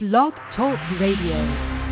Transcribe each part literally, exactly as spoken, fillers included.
Blog Talk Radio.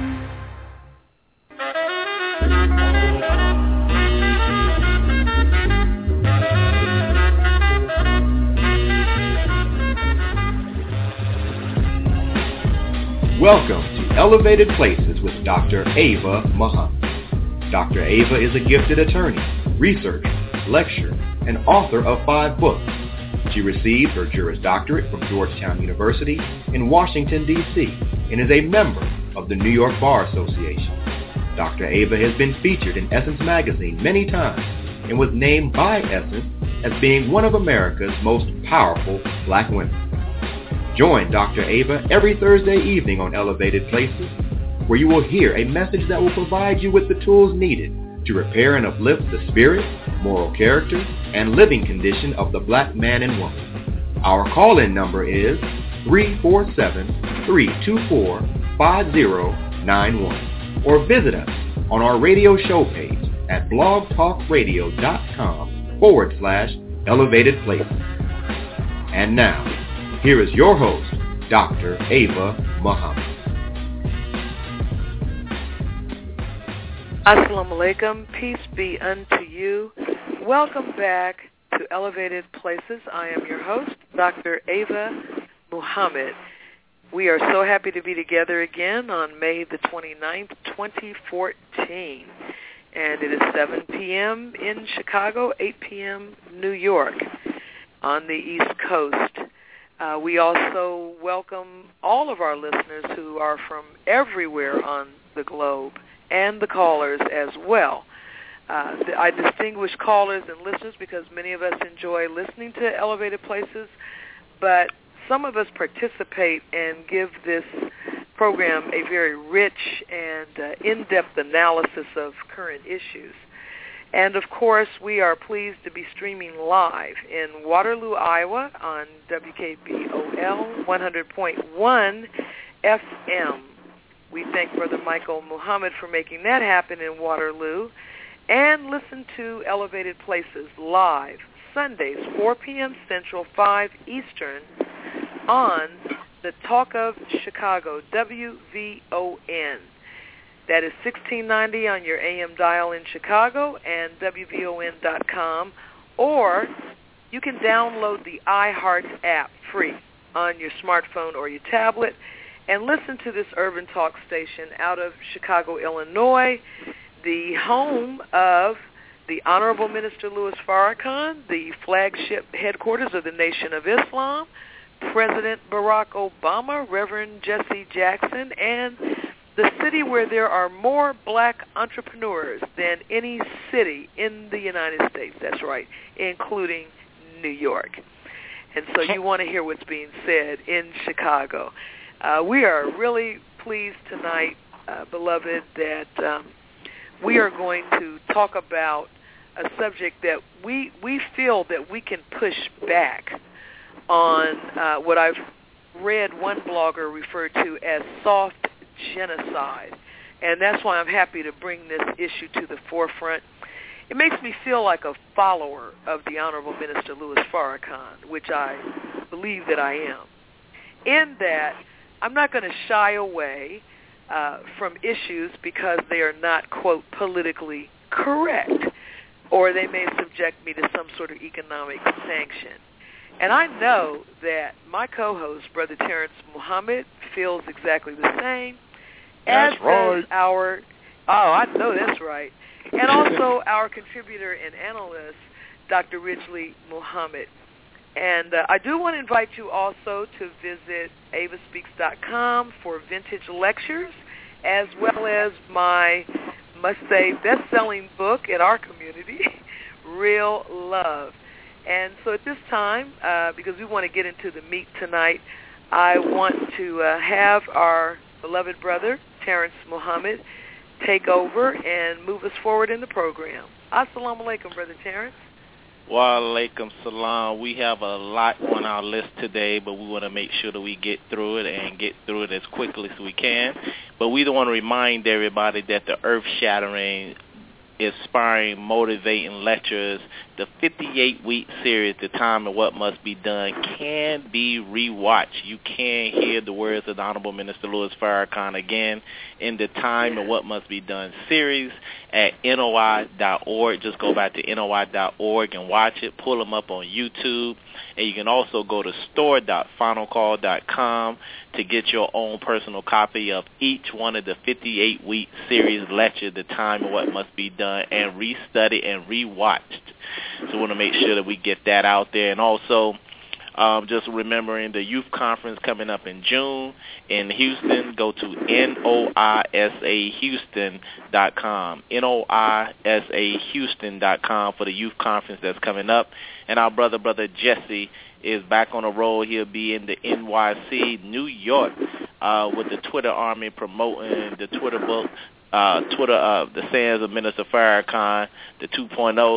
Welcome to Elevated Places with Doctor Ava Muhammad. Doctor Ava is a gifted attorney, researcher, lecturer, and author of five books. She received her Juris Doctorate from Georgetown University in Washington, D C, and is a member of the New York Bar Association. Doctor Ava has been featured in Essence magazine many times and was named by Essence as being one of America's most powerful black women. Join Doctor Ava every Thursday evening on Elevated Places, where you will hear a message that will provide you with the tools needed to repair and uplift the spirit, moral character, and living condition of the black man and woman. Our call-in number is three four seven, three two four, five zero nine one, or visit us on our radio show page at blogtalkradio.com forward slash elevated places. And now, here is your host, Doctor Ava Muhammad. Assalamu alaikum, peace be unto you. Welcome back to Elevated Places. I am your host, Doctor Ava Muhammad. We are so happy to be together again on May the twenty-ninth, twenty fourteen. And it is seven p.m. in Chicago, eight p.m. New York on the East Coast. Uh, we also welcome all of our listeners who are from everywhere on the globe, and the callers as well. Uh, I distinguish callers and listeners because many of us enjoy listening to Elevated Places, but some of us participate and give this program a very rich and uh, in-depth analysis of current issues. And, of course, we are pleased to be streaming live in Waterloo, Iowa on W K B O L one hundred point one F M. We thank Brother Michael Muhammad for making that happen in Waterloo. And listen to Elevated Places live Sundays, four p.m. Central, five Eastern, on the Talk of Chicago, W V O N. That is sixteen ninety on your A M dial in Chicago and W V O N dot com. Or you can download the iHeart app free on your smartphone or your tablet and listen to this Urban Talk station out of Chicago, Illinois, the home of the Honorable Minister Louis Farrakhan, the flagship headquarters of the Nation of Islam, President Barack Obama, Reverend Jesse Jackson, and the city where there are more black entrepreneurs than any city in the United States. That's right, including New York. And so you want to hear what's being said in Chicago. Uh, we are really pleased tonight, uh, beloved, that um, we are going to talk about a subject that we we feel that we can push back on uh, what I've read one blogger refer to as soft genocide. And that's why I'm happy to bring this issue to the forefront. It makes me feel like a follower of the Honorable Minister Louis Farrakhan, which I believe that I am, in that I'm not going to shy away uh, from issues because they are not, quote, politically correct, or they may subject me to some sort of economic sanction. And I know that my co-host, Brother Terrence Muhammad, feels exactly the same, as that's right. does our, oh, I know that's right, and also our contributor and analyst, Doctor Ridgely Muhammad. And uh, I do want to invite you also to visit ava speaks dot com for vintage lectures, as well as my, must say, best-selling book in our community, Real Love. And so at this time, uh, because we want to get into the meat tonight, I want to uh, have our beloved brother, Terrence Muhammad, take over and move us forward in the program. Assalamu alaikum, Brother Terrence. Wa alaikum salam. We have a lot on our list today, but we want to make sure that we get through it and get through it as quickly as we can. But we don't want to remind everybody that the earth-shattering inspiring, motivating lectures. The fifty-eight week series, The Time and What Must Be Done, can be rewatched. You can hear the words of the Honorable Minister Louis Farrakhan again in the Time and What Must Be Done series at N O I dot org. Just go back to N O I dot org and watch it. Pull them up on YouTube. And you can also go to store dot final call dot com to get your own personal copy of each one of the fifty-eight week series lecture, The Time and What Must Be Done, and restudied and rewatched. So we want to make sure that we get that out there. And also, um, just remembering the youth conference coming up in June in Houston, go to N O I S A Houston dot com, N O I S A Houston dot com for the youth conference that's coming up. And our brother, Brother Jesse, is back on the road. He'll be in the N Y C, New York, uh, with the Twitter Army promoting the Twitter book, uh, Twitter, uh, The Sayings of Minister Farrakhan, the two point oh.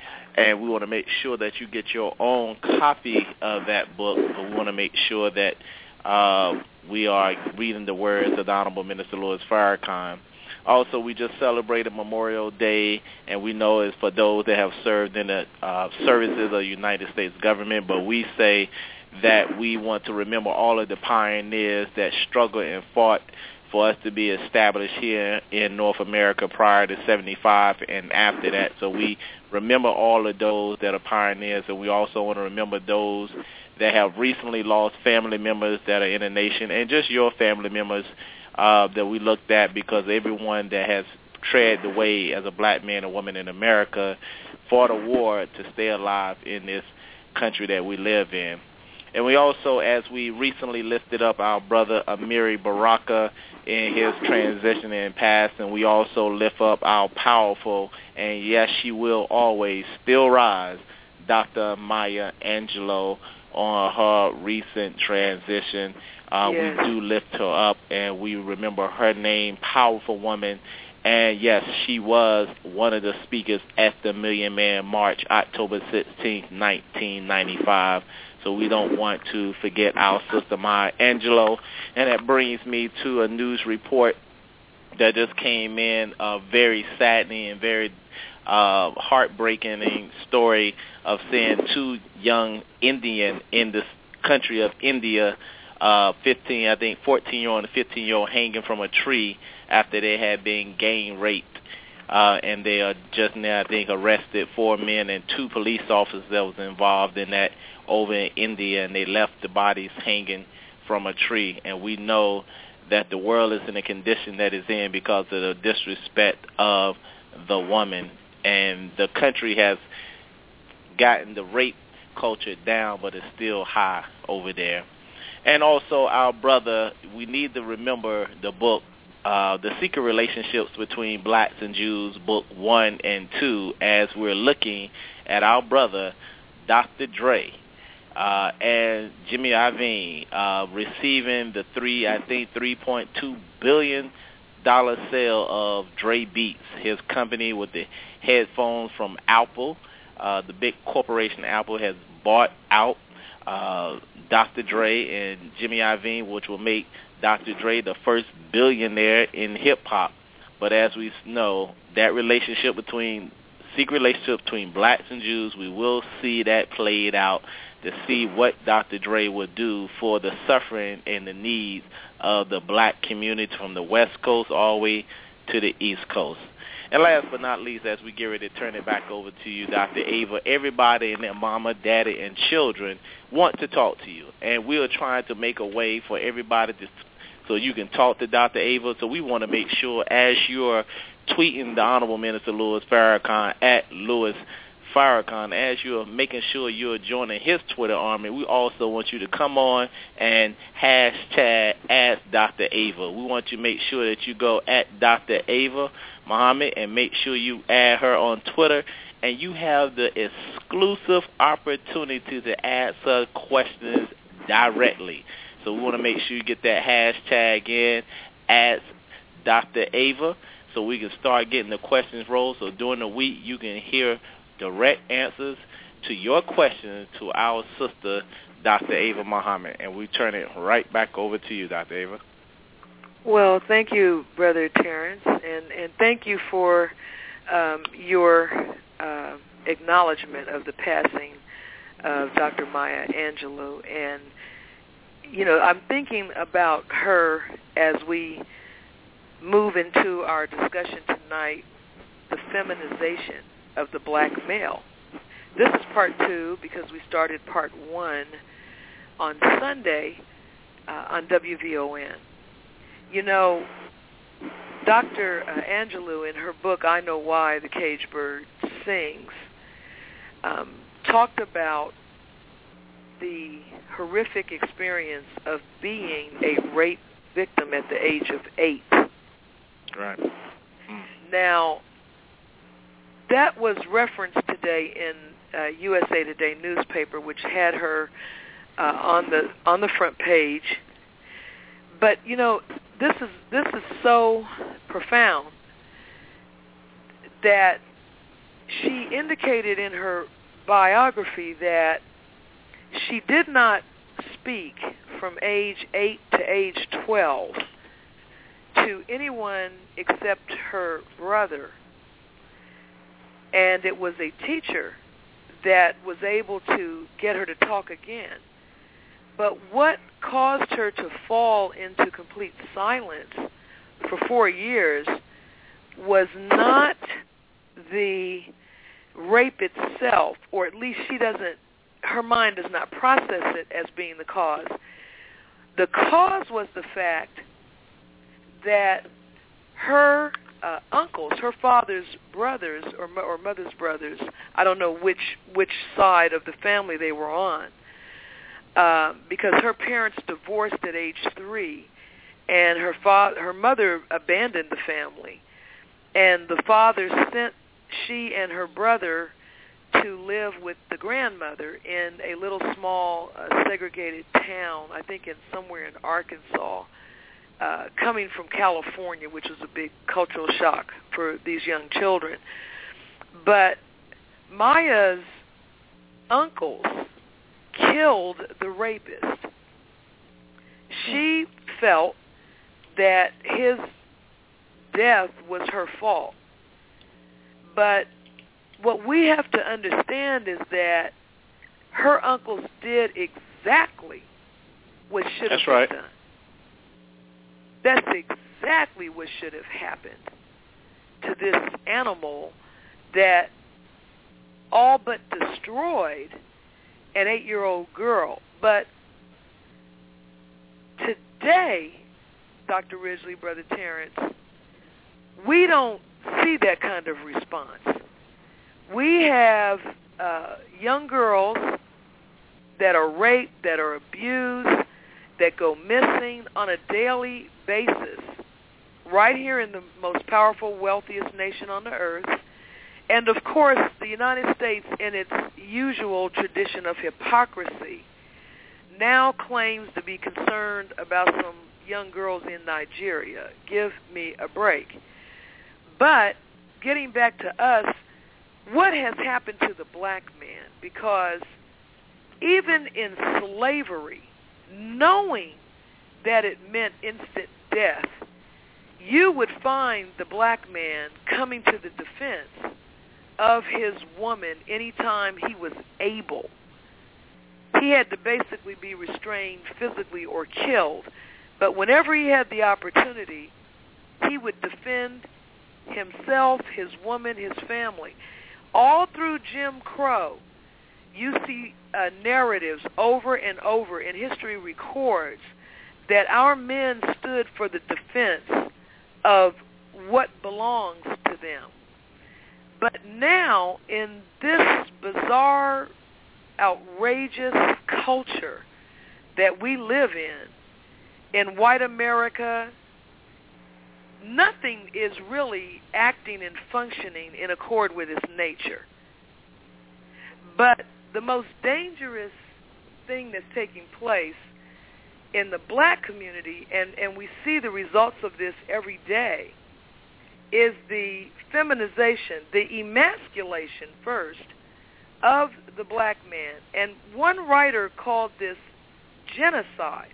And we want to make sure that you get your own copy of that book, but we want to make sure that uh, we are reading the words of the Honorable Minister Louis Farrakhan. Also, we just celebrated Memorial Day, and we know it's for those that have served in the uh, services of the United States government, but we say that we want to remember all of the pioneers that struggled and fought for us to be established here in North America prior to seventy-five and after that. So we remember all of those that are pioneers, and we also want to remember those that have recently lost family members that are in the nation, and just your family members uh, that we looked at, because everyone that has tread the way as a black man or woman in America fought a war to stay alive in this country that we live in. And we also, as we recently lifted up our brother Amiri Baraka in his transition and passing, we also lift up our powerful, and yes, she will always still rise, Doctor Maya Angelou, on her recent transition. Uh, yes. We do lift her up, and we remember her name, powerful woman. And yes, she was one of the speakers at the Million Man March, October sixteenth, nineteen ninety-five. So we don't want to forget our sister Maya Angelou. And that brings me to a news report that just came in, a very saddening and very uh, heartbreaking story of seeing two young Indian in the country of India, uh, fifteen, I think fourteen-year-old and fifteen-year-old hanging from a tree after they had been gang raped. Uh, and they are just now, I think, arrested four men and two police officers that was involved in that over in India, and they left the bodies hanging from a tree. And we know that the world is in the condition that it's in because of the disrespect of the woman. And the country has gotten the rape culture down, but it's still high over there. And also, our brother, we need to remember the book, Uh, The Secret Relationships Between Blacks and Jews, Book one and two, as we're looking at our brother, Doctor Dre, uh, and Jimmy Iovine uh, receiving the three, I think, three point two billion dollars sale of Dre Beats, his company with the headphones from Apple. Uh, the big corporation Apple has bought out uh, Doctor Dre and Jimmy Iovine, which will make Doctor Dre the first billionaire in hip-hop. But as we know, that relationship between, secret relationship between blacks and Jews, we will see that played out to see what Doctor Dre will do for the suffering and the needs of the black community from the West Coast all the way to the East Coast. And last but not least, as we get ready to turn it back over to you, Doctor Ava, everybody and their mama, daddy, and children want to talk to you. And we are trying to make a way for everybody to, so you can talk to Doctor Ava. So we want to make sure, as you're tweeting the Honorable Minister Louis Farrakhan at Louis Farrakhan, as you're making sure you're joining his Twitter army, we also want you to come on and hashtag Ask Doctor Ava. We want you to make sure that you go at Doctor Ava Muhammad and make sure you add her on Twitter, and you have the exclusive opportunity to ask her questions directly. So we want to make sure you get that hashtag in, Ask Doctor Ava, so we can start getting the questions rolled. So during the week, you can hear direct answers to your questions to our sister, Doctor Ava Muhammad. And we turn it right back over to you, Doctor Ava. Well, thank you, Brother Terrence, and, and thank you for um, your uh, acknowledgement of the passing of Doctor Maya Angelou. And, you know, I'm thinking about her as we move into our discussion tonight, the feminization of the black male. This is part two because we started part one on Sunday uh, on W V O N. You know, Doctor Uh, Angelou, in her book, I Know Why the Cage Bird Sings, um, talked about the horrific experience of being a rape victim at the age of eight. Right. Mm. Now, that was referenced today in uh, U S A Today newspaper, which had her uh, on the on the front page. But you know, this is this is so profound that she indicated in her biography that she did not speak from age eight to age twelve to anyone except her brother. And it was a teacher that was able to get her to talk again. But what caused her to fall into complete silence for four years was not the rape itself, or at least she doesn't, her mind does not process it as being the cause. The cause was the fact that her uh, uncles, her father's brothers or, or mother's brothers, I don't know which which side of the family they were on, uh, because her parents divorced at age three, and her father, her mother abandoned the family, and the father sent she and her brother to live with the grandmother in a little small uh, segregated town, I think in somewhere in Arkansas, uh, coming from California, which was a big cultural shock for these young children. But Maya's uncles killed the rapist. She felt that his death was her fault. But what we have to understand is that her uncles did exactly what should have That's been right. done. That's exactly what should have happened to this animal that all but destroyed an eight-year-old girl. But today, Doctor Ridgely, Brother Terrence, we don't see that kind of response. We have uh, young girls that are raped, that are abused, that go missing on a daily basis right here in the most powerful, wealthiest nation on the earth. And, of course, the United States, in its usual tradition of hypocrisy, now claims to be concerned about some young girls in Nigeria. Give me a break. But getting back to us, what has happened to the black man? Because even in slavery, knowing that it meant instant death, you would find the black man coming to the defense of his woman anytime he was able. He had to basically be restrained physically or killed. But whenever he had the opportunity, he would defend himself, his woman, his family. All through Jim Crow, you see uh, narratives over and over, and history records that our men stood for the defense of what belongs to them. But now, in this bizarre, outrageous culture that we live in, in white America, nothing is really acting and functioning in accord with its nature. But the most dangerous thing that's taking place in the black community, and, and we see the results of this every day, is the feminization, the emasculation first of the black man. And one writer called this genocide.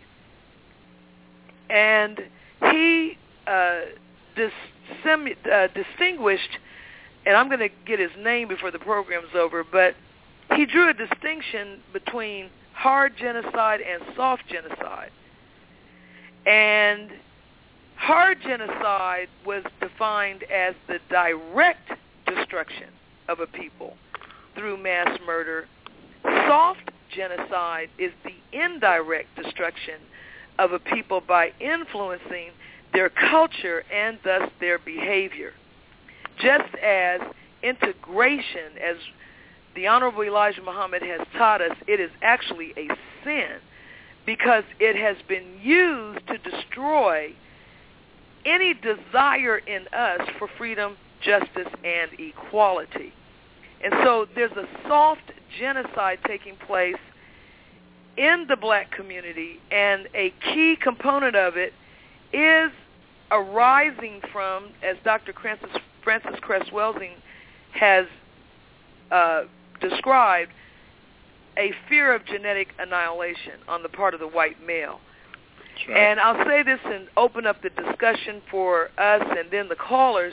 And he uh, dis- sem- uh, distinguished and I'm going to get his name before the program's over, but he drew a distinction between hard genocide and soft genocide. And hard genocide was defined as the direct destruction of a people through mass murder. Soft genocide is the indirect destruction of a people by influencing their culture and thus their behavior. Just as integration, as the Honorable Elijah Muhammad has taught us, it is actually a sin because it has been used to destroy any desire in us for freedom, justice, and equality. And so there's a soft genocide taking place in the black community, and a key component of it is arising from, as Doctor Francis, Francis Cress Welsing has uh, described, a fear of genetic annihilation on the part of the white male. That's right. And I'll say this and open up the discussion for us and then the callers.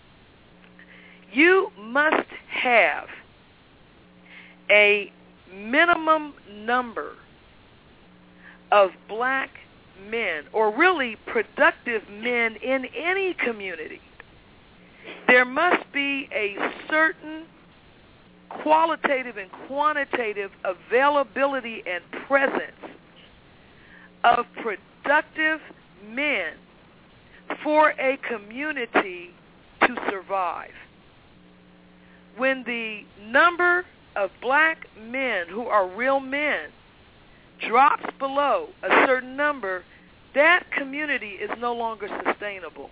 You must have a minimum number of black men, or really productive men in any community. There must be a certain qualitative and quantitative availability and presence of productive men for a community to survive. When the number of black men who are real men drops below a certain number, that community is no longer sustainable.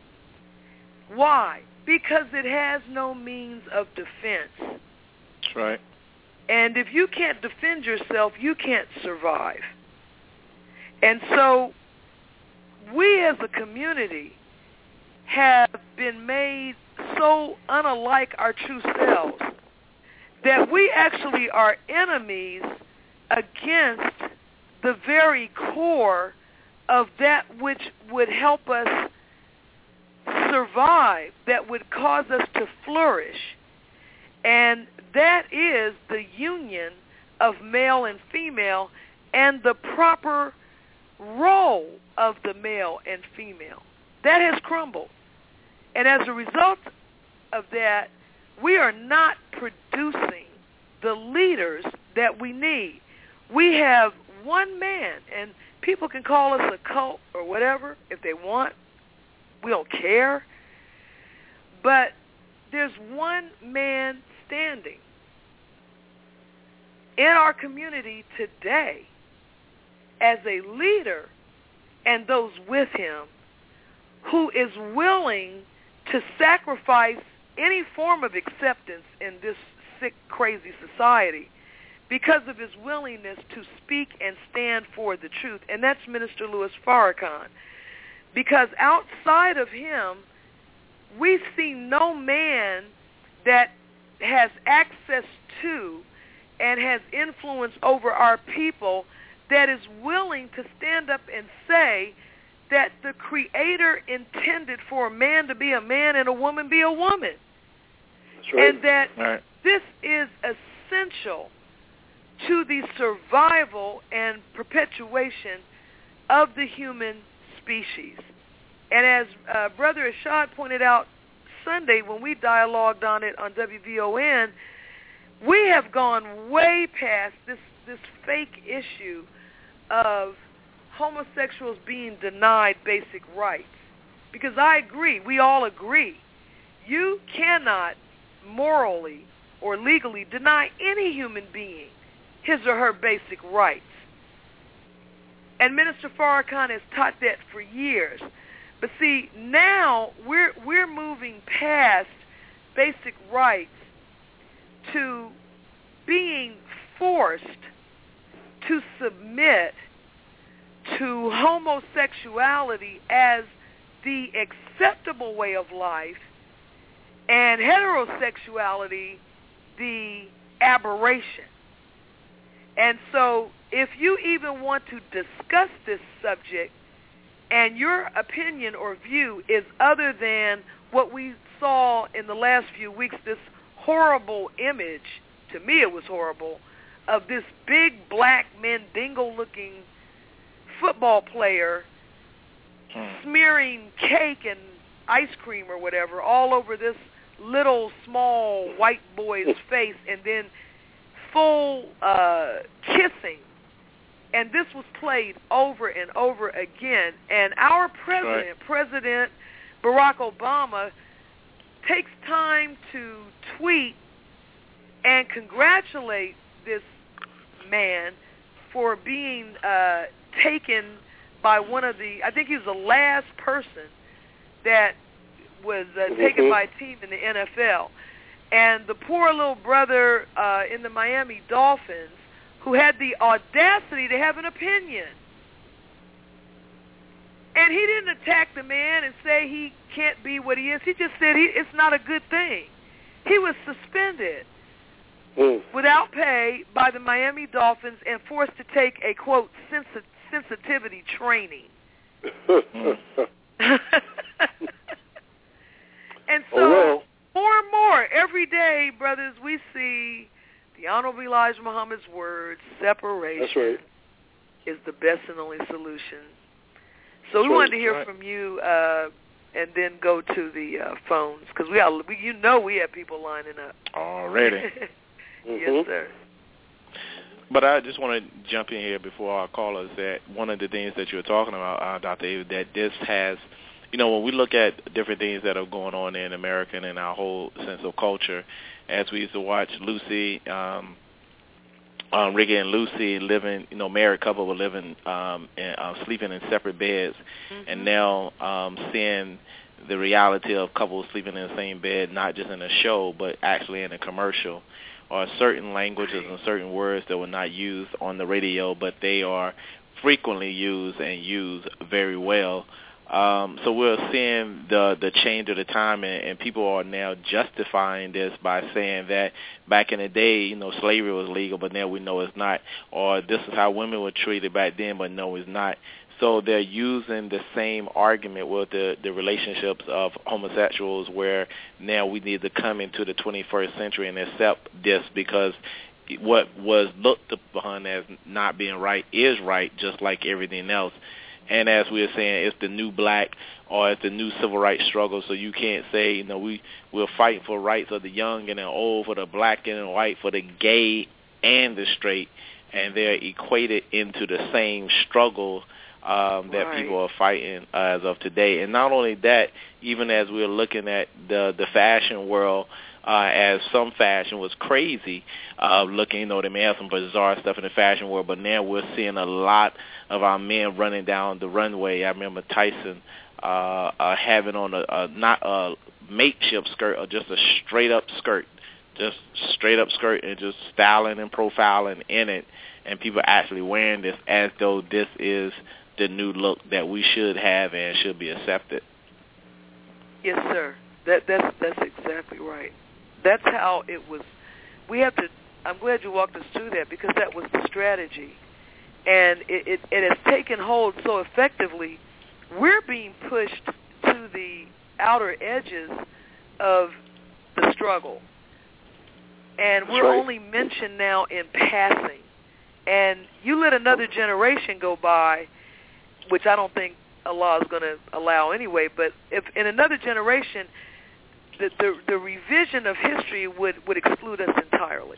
Why? Because it has no means of defense. That's right. And if you can't defend yourself, you can't survive. And so we as a community have been made so unlike our true selves that we actually are enemies against the very core of that which would help us survive, that would cause us to flourish. And that is the union of male and female and the proper role of the male and female. That has crumbled. And as a result of that, we are not producing the leaders that we need. We have one man, and people can call us a cult or whatever if they want. We don't care. But there's one man standing in our community today as a leader and those with him who is willing to sacrifice any form of acceptance in this sick, crazy society because of his willingness to speak and stand for the truth, and that's Minister Louis Farrakhan. Because outside of him, we see no man that has access to and has influence over our people that is willing to stand up and say that the Creator intended for a man to be a man and a woman be a woman. That's right. And that right. this is essential to the survival and perpetuation of the human species. And as uh, Brother Ashad pointed out Sunday when we dialogued on it on W V O N, we have gone way past this, this fake issue of homosexuals being denied basic rights. Because I agree, we all agree, you cannot morally or legally deny any human being his or her basic rights. And Minister Farrakhan has taught that for years. But see, now we're we're moving past basic rights to being forced to submit to homosexuality as the acceptable way of life and heterosexuality the aberration. And so if you even want to discuss this subject and your opinion or view is other than what we saw in the last few weeks, this horrible image, to me it was horrible, of this big black Mandingo-looking football player hmm. smearing cake and ice cream or whatever all over this little small white boy's face, and then full uh, kissing. And this was played over and over again. And our president, right. President Barack Obama, takes time to tweet and congratulate this man for being uh, taken by one of the, I think he was the last person that was uh, mm-hmm. taken by a team in the N F L. And the poor little brother uh, in the Miami Dolphins, who had the audacity to have an opinion. And he didn't attack the man and say he can't be what he is. He just said he, it's not a good thing. He was suspended mm. without pay by the Miami Dolphins and forced to take a, quote, sensi- sensitivity training. And so oh, well. more and more, every day, brothers, we see the Honorable Elijah Muhammad's words, separation That's right. is the best and only solution. So That's we right. wanted to hear right. from you uh, and then go to the uh, phones, because we, are, we, you know we have people lining up. Already. mm-hmm. Yes, sir. But I just want to jump in here before our callers that one of the things that you're talking about, uh, Doctor Ava, that this has, you know, when we look at different things that are going on in America and in our whole sense of culture, as we used to watch Lucy, um, um, Ricky and Lucy living, you know, married couple were living, um, and, uh, sleeping in separate beds, mm-hmm. and now um, seeing the reality of couples sleeping in the same bed, not just in a show, but actually in a commercial, or certain languages and certain words that were not used on the radio, but they are frequently used and used very well. Um, so we're seeing the the change of the time, and, and people are now justifying this by saying that back in the day, you know, slavery was legal, but now we know it's not, or this is how women were treated back then, but no, it's not. So they're using the same argument with the, the relationships of homosexuals, where now we need to come into the twenty-first century and accept this, because what was looked upon as not being right is right, just like everything else. And as we were saying, it's the new black, or it's the new civil rights struggle. So you can't say, you know, we, we're fighting for rights of the young and the old, for the black and the white, for the gay and the straight, and they're equated into the same struggle um, that right. people are fighting uh, as of today. And not only that, even as we're looking at the, the fashion world, Uh, as some fashion was crazy, uh, looking, you know, they may have some bizarre stuff in the fashion world, but now we're seeing a lot of our men running down the runway. I remember Tyson uh, uh, having on a, a not a makeshift skirt, or just a straight-up skirt, just straight-up skirt, and just styling and profiling in it, and people actually wearing this as though this is the new look that we should have and should be accepted. Yes, sir. That that's that's exactly right. That's how it was. We have to. I'm glad you walked us through that, because that was the strategy, and it, it, it has taken hold so effectively. We're being pushed to the outer edges of the struggle, and we're right. only mentioned now in passing. And you let another generation go by, which I don't think Allah is going to allow anyway. But if in another generation, The, the the revision of history would, would exclude us entirely.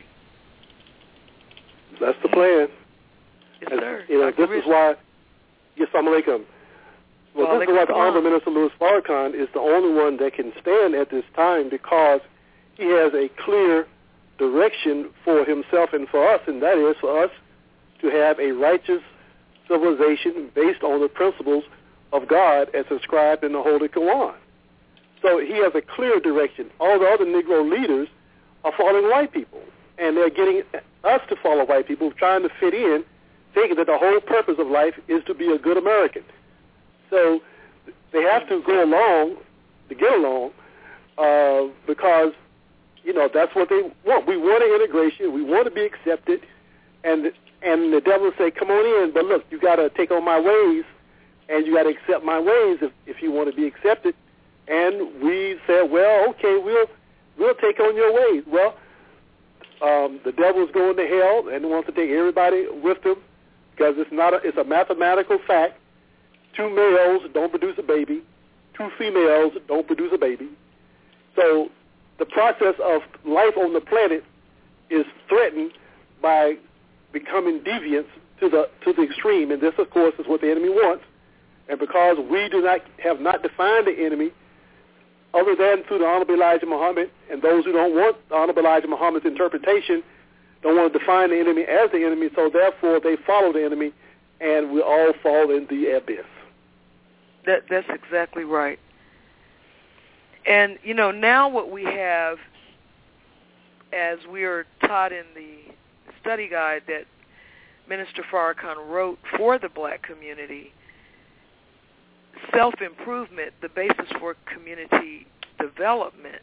That's the plan. Yes, and, sir. You know, Doctor this Rich. is why, yes, Assalamu alaikum. Well, well this is why the Honorable Minister Louis Farrakhan is the only one that can stand at this time, because he has a clear direction for himself and for us, and that is for us to have a righteous civilization based on the principles of God as described in the Holy Quran. So he has a clear direction. All the other Negro leaders are following white people, and they're getting us to follow white people, trying to fit in, thinking that the whole purpose of life is to be a good American. So they have to go along to get along, uh, because, you know, that's what they want. We want an integration. We want to be accepted, and and the devil say, come on in, but look, you got to take on my ways, and you got to accept my ways if, if you want to be accepted. And we said, well, okay, we'll we'll take on your ways. Well, um, the devil's going to hell and wants to take everybody with him because it's not a, it's a mathematical fact. Two males don't produce a baby. Two females don't produce a baby. So the process of life on the planet is threatened by becoming deviants to the to the extreme, and this, of course, is what the enemy wants. And because we do not have not defined the enemy, other than through the Honorable Elijah Muhammad, and those who don't want the Honorable Elijah Muhammad's interpretation don't want to define the enemy as the enemy, so therefore they follow the enemy, and we all fall in the abyss. That that's exactly right. And, you know, now what we have, as we are taught in the study guide that Minister Farrakhan wrote for the black community, self-improvement, the basis for community development.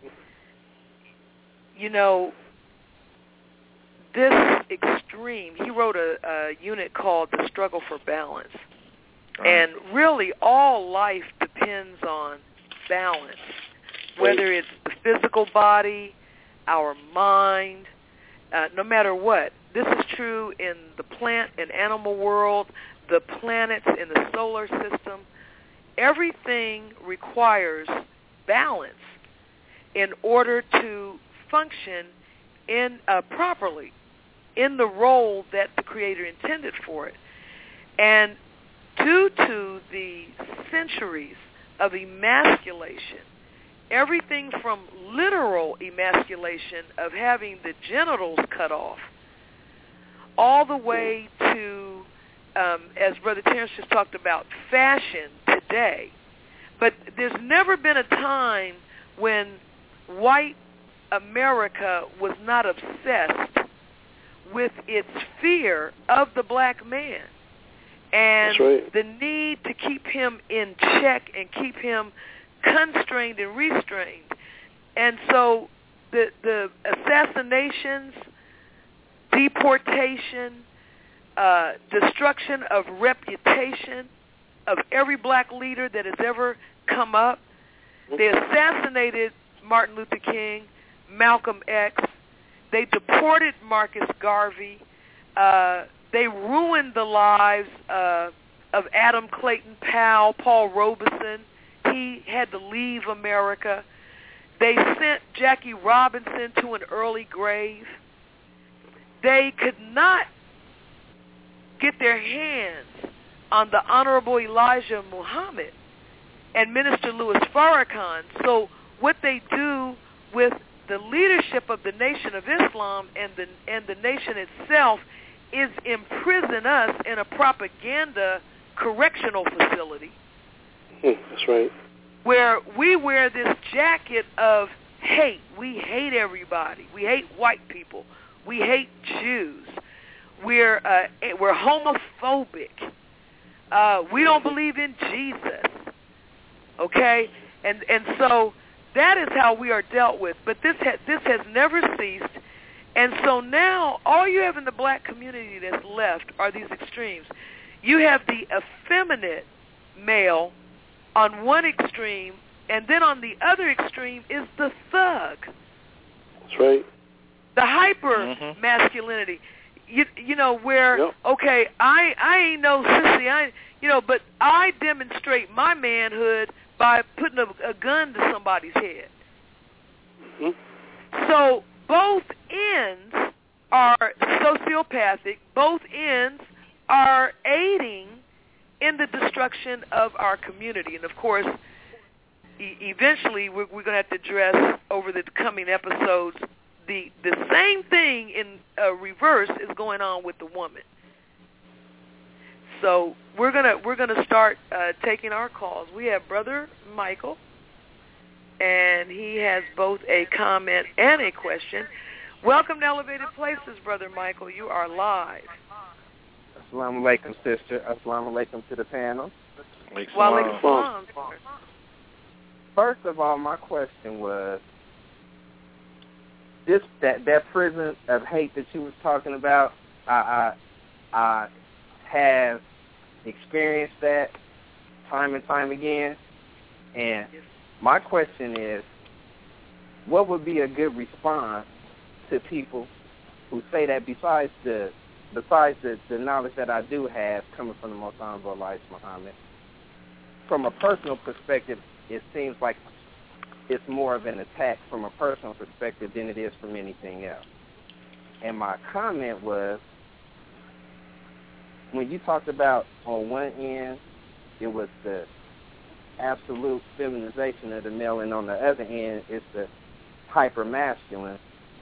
You know, this extreme, he wrote a, a unit called The Struggle for Balance. And really all life depends on balance, whether it's the physical body, our mind, uh, no matter what. This is true in the plant and animal world, the planets in the solar system. Everything requires balance in order to function in uh, properly in the role that the Creator intended for it. And due to the centuries of emasculation, everything from literal emasculation of having the genitals cut off, all the way to, um, as Brother Terrence just talked about, fashion today. But there's never been a time when white America was not obsessed with its fear of the black man and right. the need to keep him in check and keep him constrained and restrained. And so the the assassinations, deportation, uh, destruction of reputation of every black leader that has ever come up. They assassinated Martin Luther King, Malcolm X. They deported Marcus Garvey. Uh, they ruined the lives uh, of Adam Clayton Powell, Paul Robeson. He had to leave America. They sent Jackie Robinson to an early grave. They could not get their hands on the Honorable Elijah Muhammad and Minister Louis Farrakhan. So what they do with the leadership of the Nation of Islam and the and the nation itself is imprison us in a propaganda correctional facility. Hmm, that's right. Where we wear this jacket of hate. We hate everybody. We hate white people. We hate Jews. We're uh, we're homophobic. Uh, we don't believe in Jesus. Okay, and and so that is how we are dealt with. But this ha- this has never ceased, and so now all you have in the black community that's left are these extremes. You have the effeminate male on one extreme, and then on the other extreme is the thug. That's right. The hyper mm-hmm. masculinity. You you know where yep. okay, I I ain't no sissy, I you know, but I demonstrate my manhood by putting a, a gun to somebody's head. Mm-hmm. So both ends are sociopathic. Both ends are aiding in the destruction of our community. And of course, e- eventually we're, we're going to have to address over the coming episodes the the same thing in uh, reverse is going on with the woman. So we're gonna we're gonna start uh, taking our calls. We have Brother Michael, and he has both a comment and a question. Welcome to Elevated Places, Brother Michael. You are live. Assalamu alaikum, sister. Assalamu alaikum to the panel. Wa alaikum salam. First of all, my question was this: that that prison of hate that you was talking about. I I, I have experienced that time and time again, and my question is, what would be a good response to people who say that besides the besides the, the knowledge that I do have coming from the Most Honorable Elijah Muhammad, from a personal perspective, it seems like it's more of an attack from a personal perspective than it is from anything else. And my comment was, when you talked about on one end, it was the absolute feminization of the male, and on the other end, it's the hyper-masculine.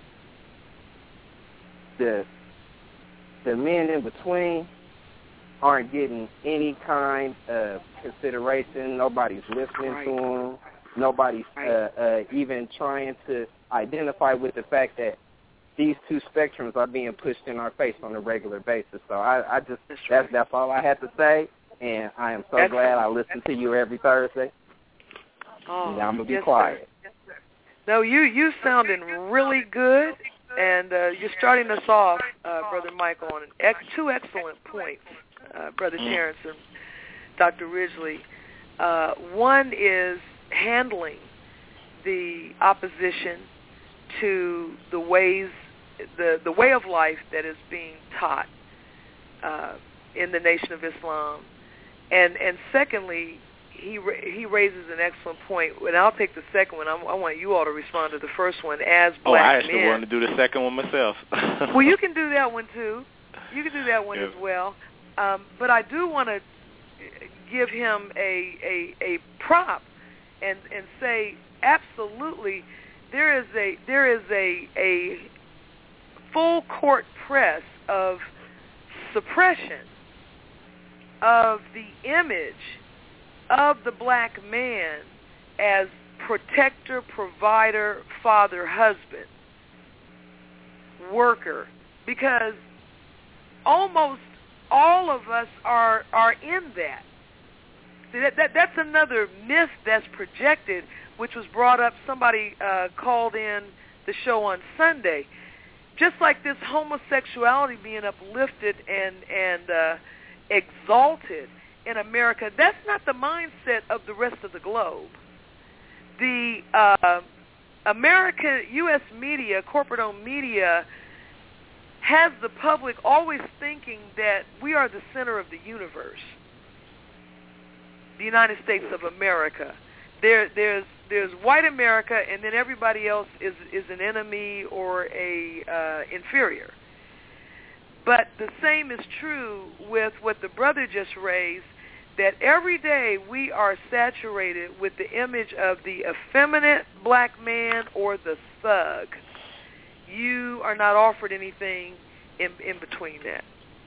The, the men in between aren't getting any kind of consideration. Nobody's listening right. to them. Nobody's right. uh, uh, even trying to identify with the fact that these two spectrums are being pushed in our face on a regular basis. So I, I just that's, that's that's all I had to say, and I am so that's glad I listen to you every Thursday. Oh, now I'm gonna be yes, quiet. Sir. No, you you sounding really good, and uh, you're starting us off, uh, Brother Michael, on an ex- two excellent points, uh, Brother mm. Terrence and Doctor Ridgely. Uh, one is handling the opposition to the ways, the, the way of life that is being taught uh, in the Nation of Islam. And and secondly, he he raises an excellent point, and I'll take the second one. I, I want you all to respond to the first one as black men. Oh, I actually men. wanted to do the second one myself. Well, you can do that one too. You can do that one yeah. as well. Um, but I do want to give him a, a a prop and and say absolutely there is a there is a a full court press of suppression of the image of the black man as protector, provider, father, husband, worker, because almost all of us are are in that. See, that, that that's another myth that's projected, which was brought up. Somebody uh, called in the show on Sunday. Just like this homosexuality being uplifted and and uh, exalted in America, that's not the mindset of the rest of the globe. The uh, American U S media, corporate-owned media, has the public always thinking that we are the center of the universe, the United States of America. There, there's there's white America, and then everybody else is is an enemy or a uh, inferior. But the same is true with what the brother just raised, that every day we are saturated with the image of the effeminate black man or the thug. You are not offered anything in in between that.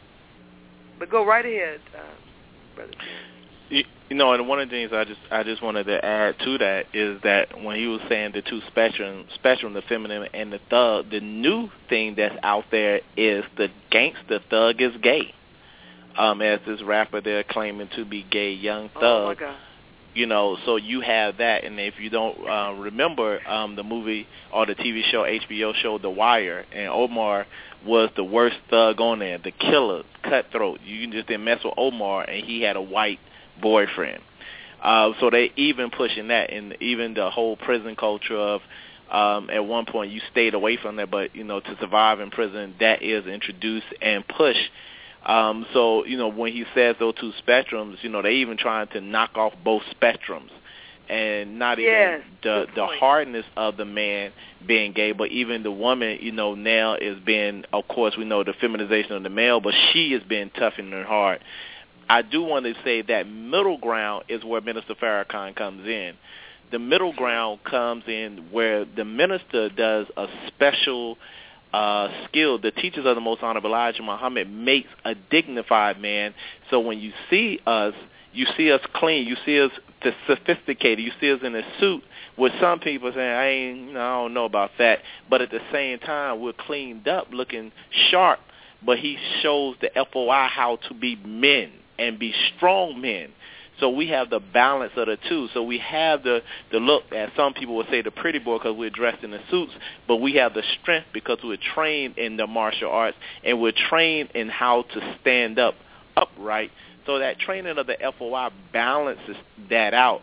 But go right ahead, uh, Brother Tim. You, you know, and one of the things I just I just wanted to add to that is that when he was saying the two spectrum, spectrum, the feminine and the thug, the new thing that's out there is the gangster thug is gay. Um, as this rapper they're claiming to be gay, Young Thug. Oh my God. You know, so you have that, and if you don't uh, remember um, the movie or the T V show, H B O show, The Wire, and Omar was the worst thug on there, the killer, cutthroat. You just didn't mess with Omar, and he had a white boyfriend. Uh, so they even pushing that, and even the whole prison culture of um, at one point you stayed away from that, but, you know, to survive in prison, that is introduced and pushed. Um, so, you know, when he says those two spectrums, you know, they even trying to knock off both spectrums. And not yes, even the the hardness of the man being gay, but even the woman, you know, now is being, of course, we know the feminization of the male, but she is being toughened and hard. I do want to say that middle ground is where Minister Farrakhan comes in. The middle ground comes in where the minister does a special uh, skill. The teachers of the Most Honorable Elijah Muhammad makes a dignified man. So when you see us, you see us clean, you see us sophisticated, you see us in a suit, with some people saying, I ain't, no, I don't know about that. But at the same time, we're cleaned up, looking sharp. But he shows the F O I how to be men and be strong men. So we have the balance of the two. So we have the, the look, as some people would say, the pretty boy because we're dressed in the suits, but we have the strength because we're trained in the martial arts and we're trained in how to stand up upright. So that training of the F O I balances that out.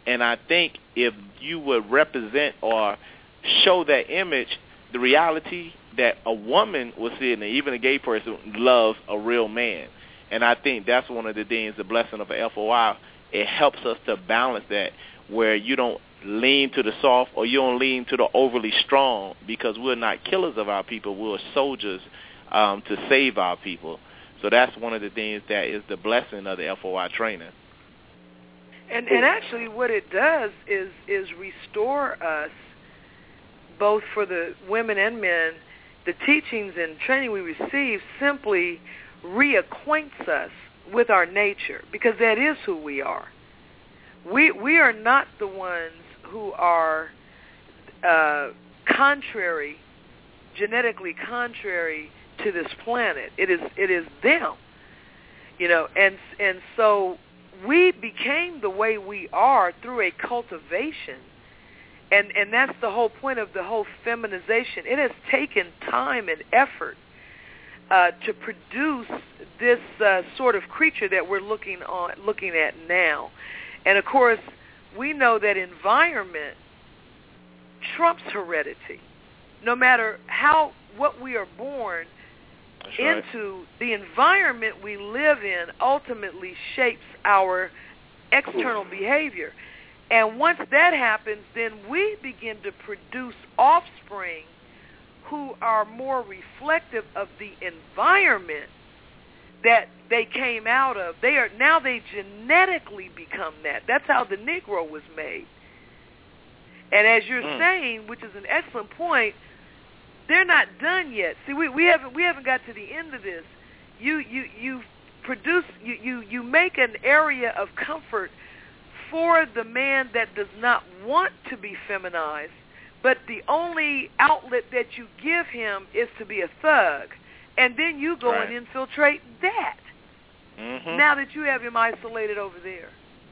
And I think if you would represent or show that image, the reality that a woman will see it, and even a gay person loves a real man. And I think that's one of the things, the blessing of an F O I, it helps us to balance that, where you don't lean to the soft or you don't lean to the overly strong, because we're not killers of our people. We're soldiers um, to save our people. So that's one of the things that is the blessing of the F O I training. And, and actually what it does is, is restore us, both for the women and men. The teachings and training we receive simply reacquaints us with our nature, because that is who we are. We we are not the ones who are uh, contrary, genetically contrary to this planet. It is it is them, you know, and and so we became the way we are through a cultivation, and and that's the whole point of the whole feminization. It has taken time and effort uh, to produce this uh, sort of creature that we're looking on looking at now. And, of course, we know that environment trumps heredity. No matter how, what we are born That's right. into, the environment we live in ultimately shapes our external behavior. And once that happens, then we begin to produce offspring who are more reflective of the environment that they came out of. They are now they genetically become that. That's how the Negro was made. And as you're mm. saying, which is an excellent point, they're not done yet. See, we, we haven't we haven't got to the end of this. You you you produce you, you, you make an area of comfort for the man that does not want to be feminized, but the only outlet that you give him is to be a thug. And then you go right. and infiltrate that. Mm-hmm. Now that you have him isolated over there.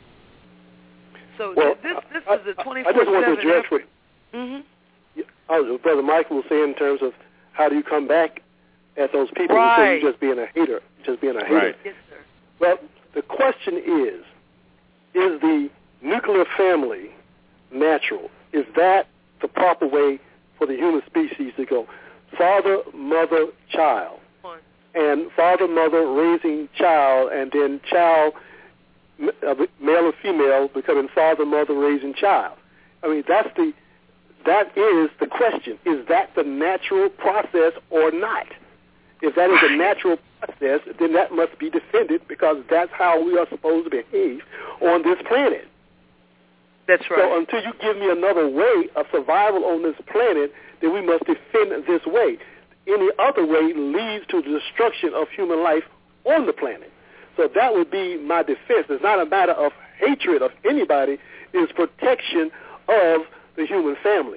So well, this this I, is a twenty-four seven I just want to address effort. what mm-hmm. uh, Brother Michael was saying in terms of how do you come back at those people right. who say you're just being a hater, just being a hater. Right. Yes, sir. Well, the question is, is the nuclear family natural? Is that the proper way for the human species to go? Father, mother, child, and father, mother raising child, and then child, uh, male and female, becoming father, mother raising child. I mean, that's the that is the question. Is that the natural process or not? If that is a natural process, then that must be defended, because that's how we are supposed to behave on this planet. That's right. So until you give me another way of survival on this planet, then we must defend this way. Any other way leads to the destruction of human life on the planet. So that would be my defense. It's not a matter of hatred of anybody. It's protection of the human family.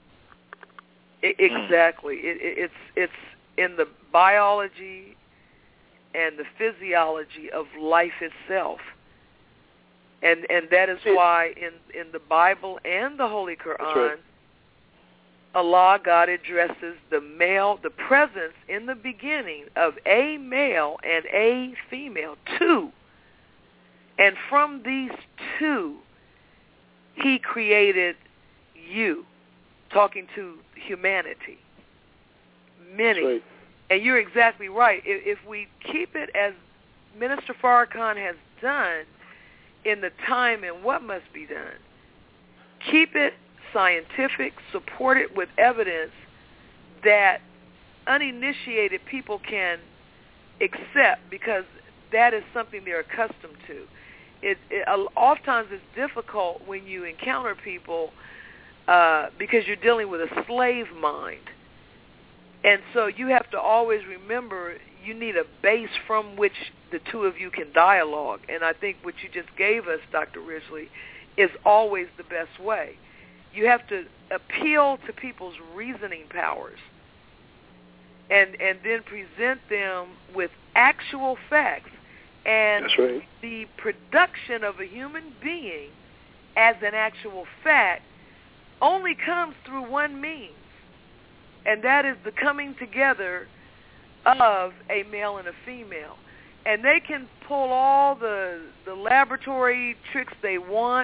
Exactly. It, it, it's it's in the biology and the physiology of life itself. And and that is why in, in the Bible and the Holy Quran, right. Allah, God, addresses the male, the presence in the beginning of a male and a female, two. And from these two, he created you, talking to humanity, many. Right. And you're exactly right. If, if we keep it as Minister Farrakhan has done in the time and what must be done, keep it scientific, support it with evidence that uninitiated people can accept, because that is something they're accustomed to. It, it oftentimes it's difficult when you encounter people uh, because you're dealing with a slave mind. And so you have to always remember you need a base from which the two of you can dialogue. And I think what you just gave us, Doctor Ridgely, is always the best way. You have to appeal to people's reasoning powers and and then present them with actual facts. And That's right. the production of a human being as an actual fact only comes through one means, and that is the coming together of a male and a female. And they can pull all the the laboratory tricks they want,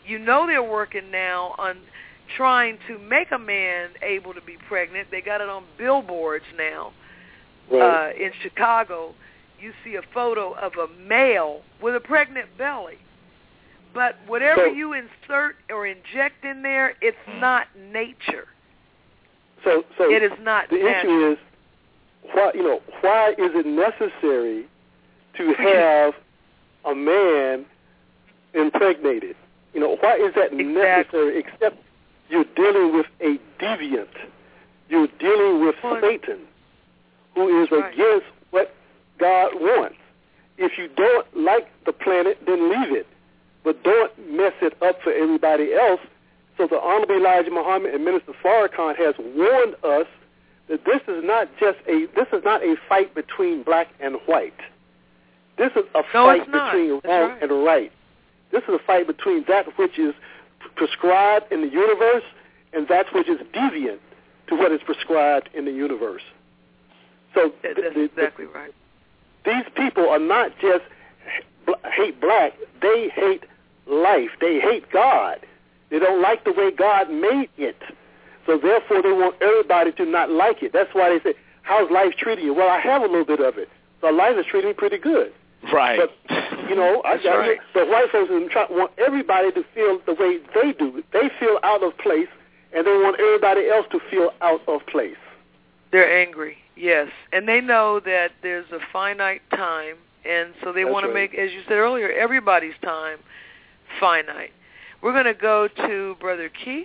you know they're working now on trying to make a man able to be pregnant. They got it on billboards now. Right. Uh, in Chicago, you see a photo of a male with a pregnant belly. But whatever so, you insert or inject in there, it's not nature. So, so it is not the natural. issue is, why, you know, why is it necessary to have a man impregnated? You know, why is that exactly. necessary, except you're dealing with a deviant. You're dealing with well, Satan, who is right. against what God wants. If you don't like the planet, then leave it. But don't mess it up for everybody else. So the Honorable Elijah Muhammad and Minister Farrakhan has warned us that this is not just a this is not a fight between black and white. This is a no, fight it's not. between That's wrong right. and right. This is a fight between that which is prescribed in the universe and that which is deviant to what is prescribed in the universe. So that, the, that's the, exactly the, right. These people are not just hate black. They hate life. They hate God. They don't like the way God made it. So therefore, they want everybody to not like it. That's why they say, how's life treating you? Well, I have a little bit of it. So life is treating me pretty good. Right. But, you know, I got right. But white folks try, want everybody to feel the way they do. They feel out of place, and they want everybody else to feel out of place. They're angry, yes. And they know that there's a finite time, and so they That's want to right. make, as you said earlier, everybody's time finite. We're going to go to Brother Keith.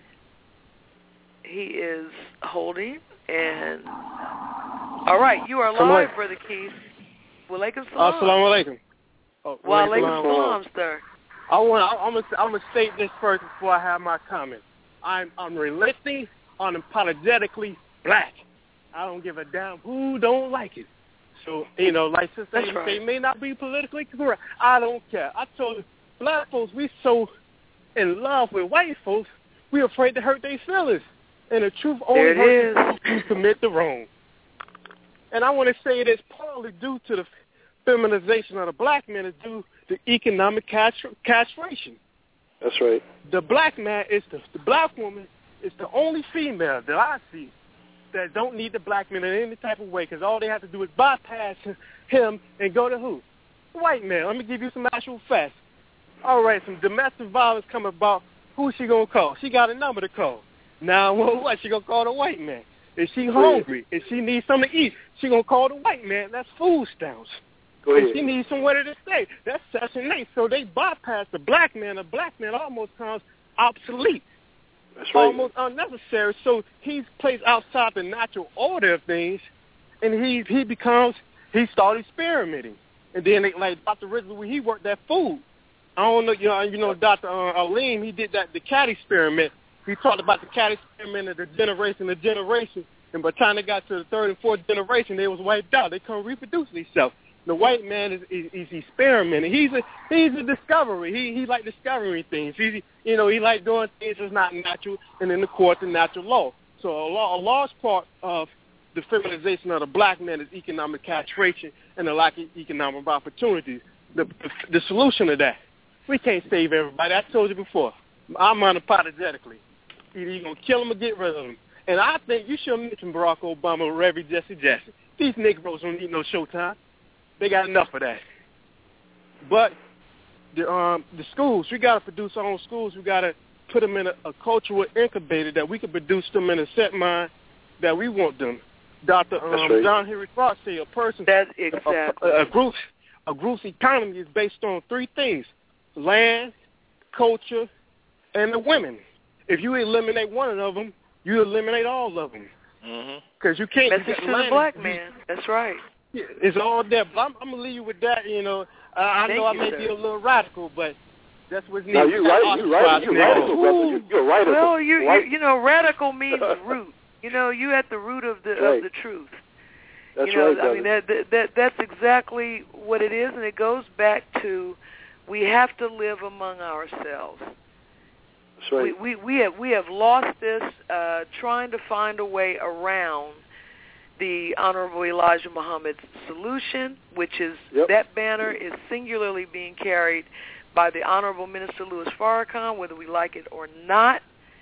He is holding, and all right, you are live, Brother Keith. Walaikum salam. Assalamu alaikum. Oh, Walaikum salam, sir. I want. I'm gonna. I'm gonna state this first before I have my comment. I'm. I'm relentlessly, unapologetically black. I don't give a damn who don't like it. So you know, like Sister That's Amy right. say, may not be politically correct. I don't care. I told you, black folks, we so in love with white folks, we afraid to hurt their feelings. And the truth only there hurts you commit the wrong. And I want to say it is partly due to the feminization of the black man is due to economic castration. That's right. The black man is the, the black woman is the only female that I see that don't need the black man in any type of way because all they have to do is bypass him and go to who? The white man. Let me give you some actual facts. All right, some domestic violence come about. Who she going to call? She got a number to call. Now, well, what? She going to call the white man. If she hungry, if she needs something to eat, she going to call the white man. That's food stamps. Go ahead. If she needs somewhere to stay, that's Section eight. So they bypass the black man. The black man almost becomes obsolete. That's right. Almost unnecessary. So he's placed outside the natural order of things, and he he becomes, he started experimenting. And then, they, like Doctor Ridley, when he worked that food, I don't know, you know, you know Doctor Uh, Aleem, he did that, the cat experiment. He talked about the cat experiment of the generation to generation, and by the time they got to the third and fourth generation, they was wiped out. They couldn't reproduce themselves. The white man is, is, is experimenting. He's a he's a discovery. He he like discovering things. He you know he like doing things that's not natural, and in the courts of natural law. So a, law, a large part of the feminization of the black man is economic castration and the lack of economic opportunities. The, the the solution to that, we can't save everybody. I told you before. I'm unapologetically. Either you're gonna kill them or get rid of them. And I think you should mention Barack Obama or Reverend Jesse Jackson. These Negroes don't need no showtime. They got enough of that. But the um, the schools, we got to produce our own schools. We got to put them in a, a cultural incubator that we can produce them in a set mind that we want them. Doctor Um, right. John Henry Clark said a person, That's exactly. a, a, a group's a group's economy is based on three things: land, culture, and the women. If you eliminate one of them, you eliminate all of them. Because mm-hmm. you can't. Message to the black man. That's right. It's all there, but I'm, I'm gonna leave you with that. You know, uh, I Thank know you, I may sir. be a little radical, but that's what's needed. No, you're right. You're right. You're radical, brother. You're, you're radical. Well, you, right. you you know, radical means root. You know, you at the root of the Right. of the truth. That's you know, right, brother. I mean that, that that that's exactly what it is, and it goes back to we have to live among ourselves. That's right. We, we we have we have lost this uh, trying to find a way around the Honorable Elijah Muhammad's solution, which is Yep. that banner is singularly being carried by the Honorable Minister Louis Farrakhan, whether we like it or not.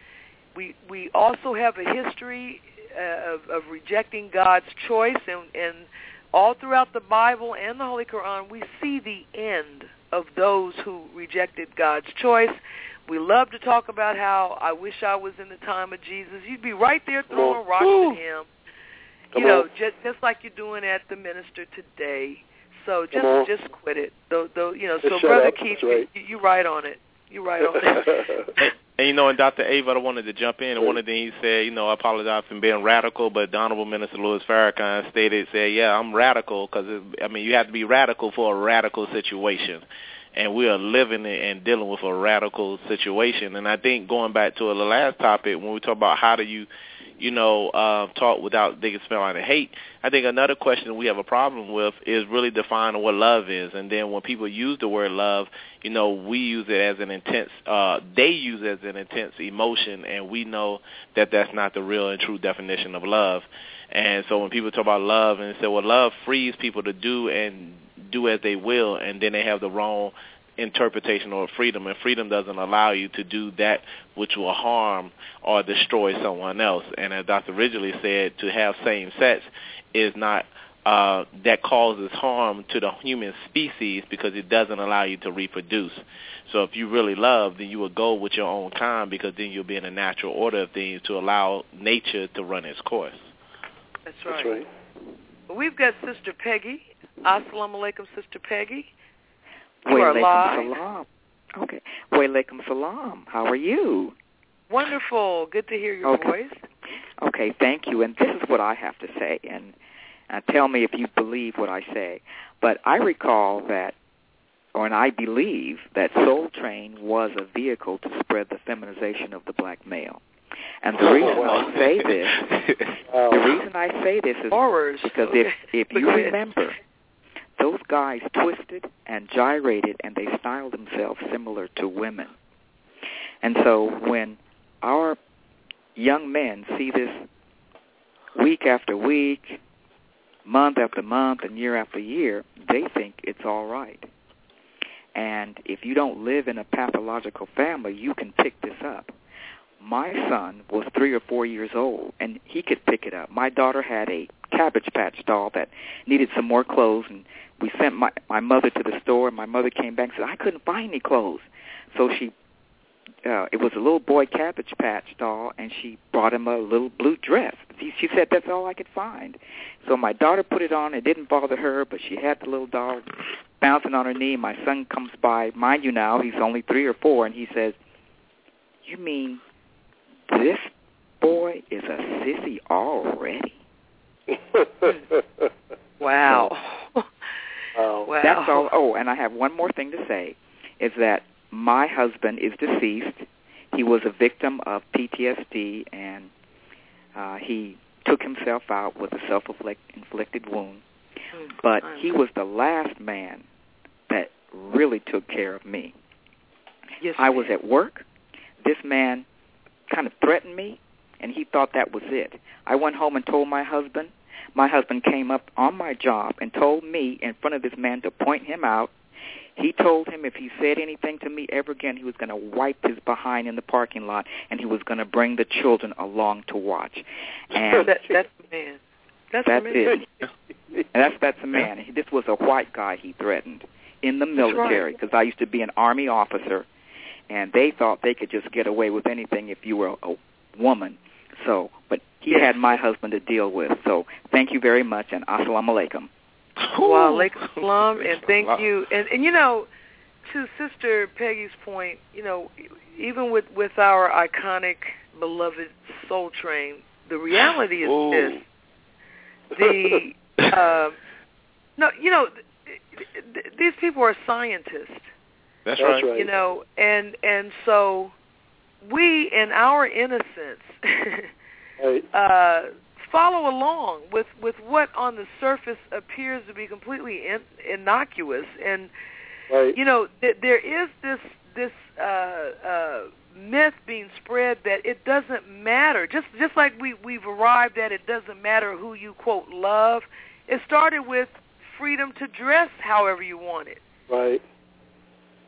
We we also have a history uh, of, of rejecting God's choice, and, and all throughout the Bible and the Holy Quran, we see the end of those who rejected God's choice. We love to talk about how I wish I was in the time of Jesus. You'd be right there throwing rocks at him, you know, just just like you're doing at the minister today. So just just quit it. Though, though, you know. So Brother Keith, right. you, you right on it. You right on it. and, and you know, and Doctor Ava, I wanted to jump in, and one of the things he said, you know, I apologize for being radical, but the Honorable Minister Louis Farrakhan stated, said, yeah, I'm radical because I mean, you have to be radical for a radical situation. And we are living and dealing with a radical situation. And I think going back to the last topic, when we talk about how do you, you know, uh, talk without they can smell out of hate, I think another question we have a problem with is really defining what love is. And then when people use the word love, you know, we use it as an intense, uh, they use it as an intense emotion, and we know that that's not the real and true definition of love. And so when people talk about love and say, well, love frees people to do and do as they will, and then they have the wrong interpretation of freedom, and freedom doesn't allow you to do that which will harm or destroy someone else. And as Doctor Ridgely said, to have same sex is not uh, that causes harm to the human species because it doesn't allow you to reproduce. So if you really love, then you will go with your own kind, because then you'll be in a natural order of things to allow nature to run its course. That's right. That's right. We've got Sister Peggy. Assalamu alaikum, Sister Peggy. You are live. Salam. Okay. Wa alaikum salam. How are you? Wonderful. Good to hear your okay. voice. Okay, thank you. And this is what I have to say, and uh, tell me if you believe what I say. But I recall that, or and I believe that Soul Train was a vehicle to spread the feminization of the black male. And the reason oh, wow. I say this, wow. the reason I say this is Horrors. because if, if you remember, those guys twisted and gyrated, and they styled themselves similar to women. And so when our young men see this week after week, month after month, and year after year, they think it's all right. And if you don't live in a pathological family, you can pick this up. My son was three or four years old, and he could pick it up. My daughter had a Cabbage Patch doll that needed some more clothes, and we sent my, my mother to the store, and my mother came back and said, I couldn't find any clothes. So she, uh, it was a little boy Cabbage Patch doll, and she brought him a little blue dress. She, she said, that's all I could find. So my daughter put it on. It didn't bother her, but she had the little doll bouncing on her knee. My son comes by. Mind you now, he's only three or four, and he says, you mean this boy is a sissy already? Wow. Oh. Wow. That's all. Oh, and I have one more thing to say, is that my husband is deceased. He was a victim of P T S D, and uh, he took himself out with a self-inflicted wound. Mm, but he was the last man that really took care of me. Yes, I was at work. This man kind of threatened me, and he thought that was it. I went home and told my husband. My husband came up on my job and told me in front of this man to point him out. He told him if he said anything to me ever again, he was going to wipe his behind in the parking lot, and he was going to bring the children along to watch. And that, that's the man. That's, that's the man. it. And that's that's the man. This was a white guy he threatened in the military, because I used to be an Army officer, and they thought they could just get away with anything if you were a, a woman. So, but he yes. had my husband to deal with. So thank you very much, and assalamu alaikum. Wa alaikum salam, and thank you. And, and, you know, to Sister Peggy's point, you know, even with, with our iconic, beloved Soul Train, the reality is Ooh. this. The, uh, no, you know, th- th- these people are scientists. That's right. You know, and and so we, in our innocence, right. uh, follow along with, with what on the surface appears to be completely in, innocuous. And, right. you know, th- there is this this uh, uh, myth being spread that it doesn't matter. Just just like we, we've arrived at it doesn't matter who you, quote, love. It started with freedom to dress however you want it. Right.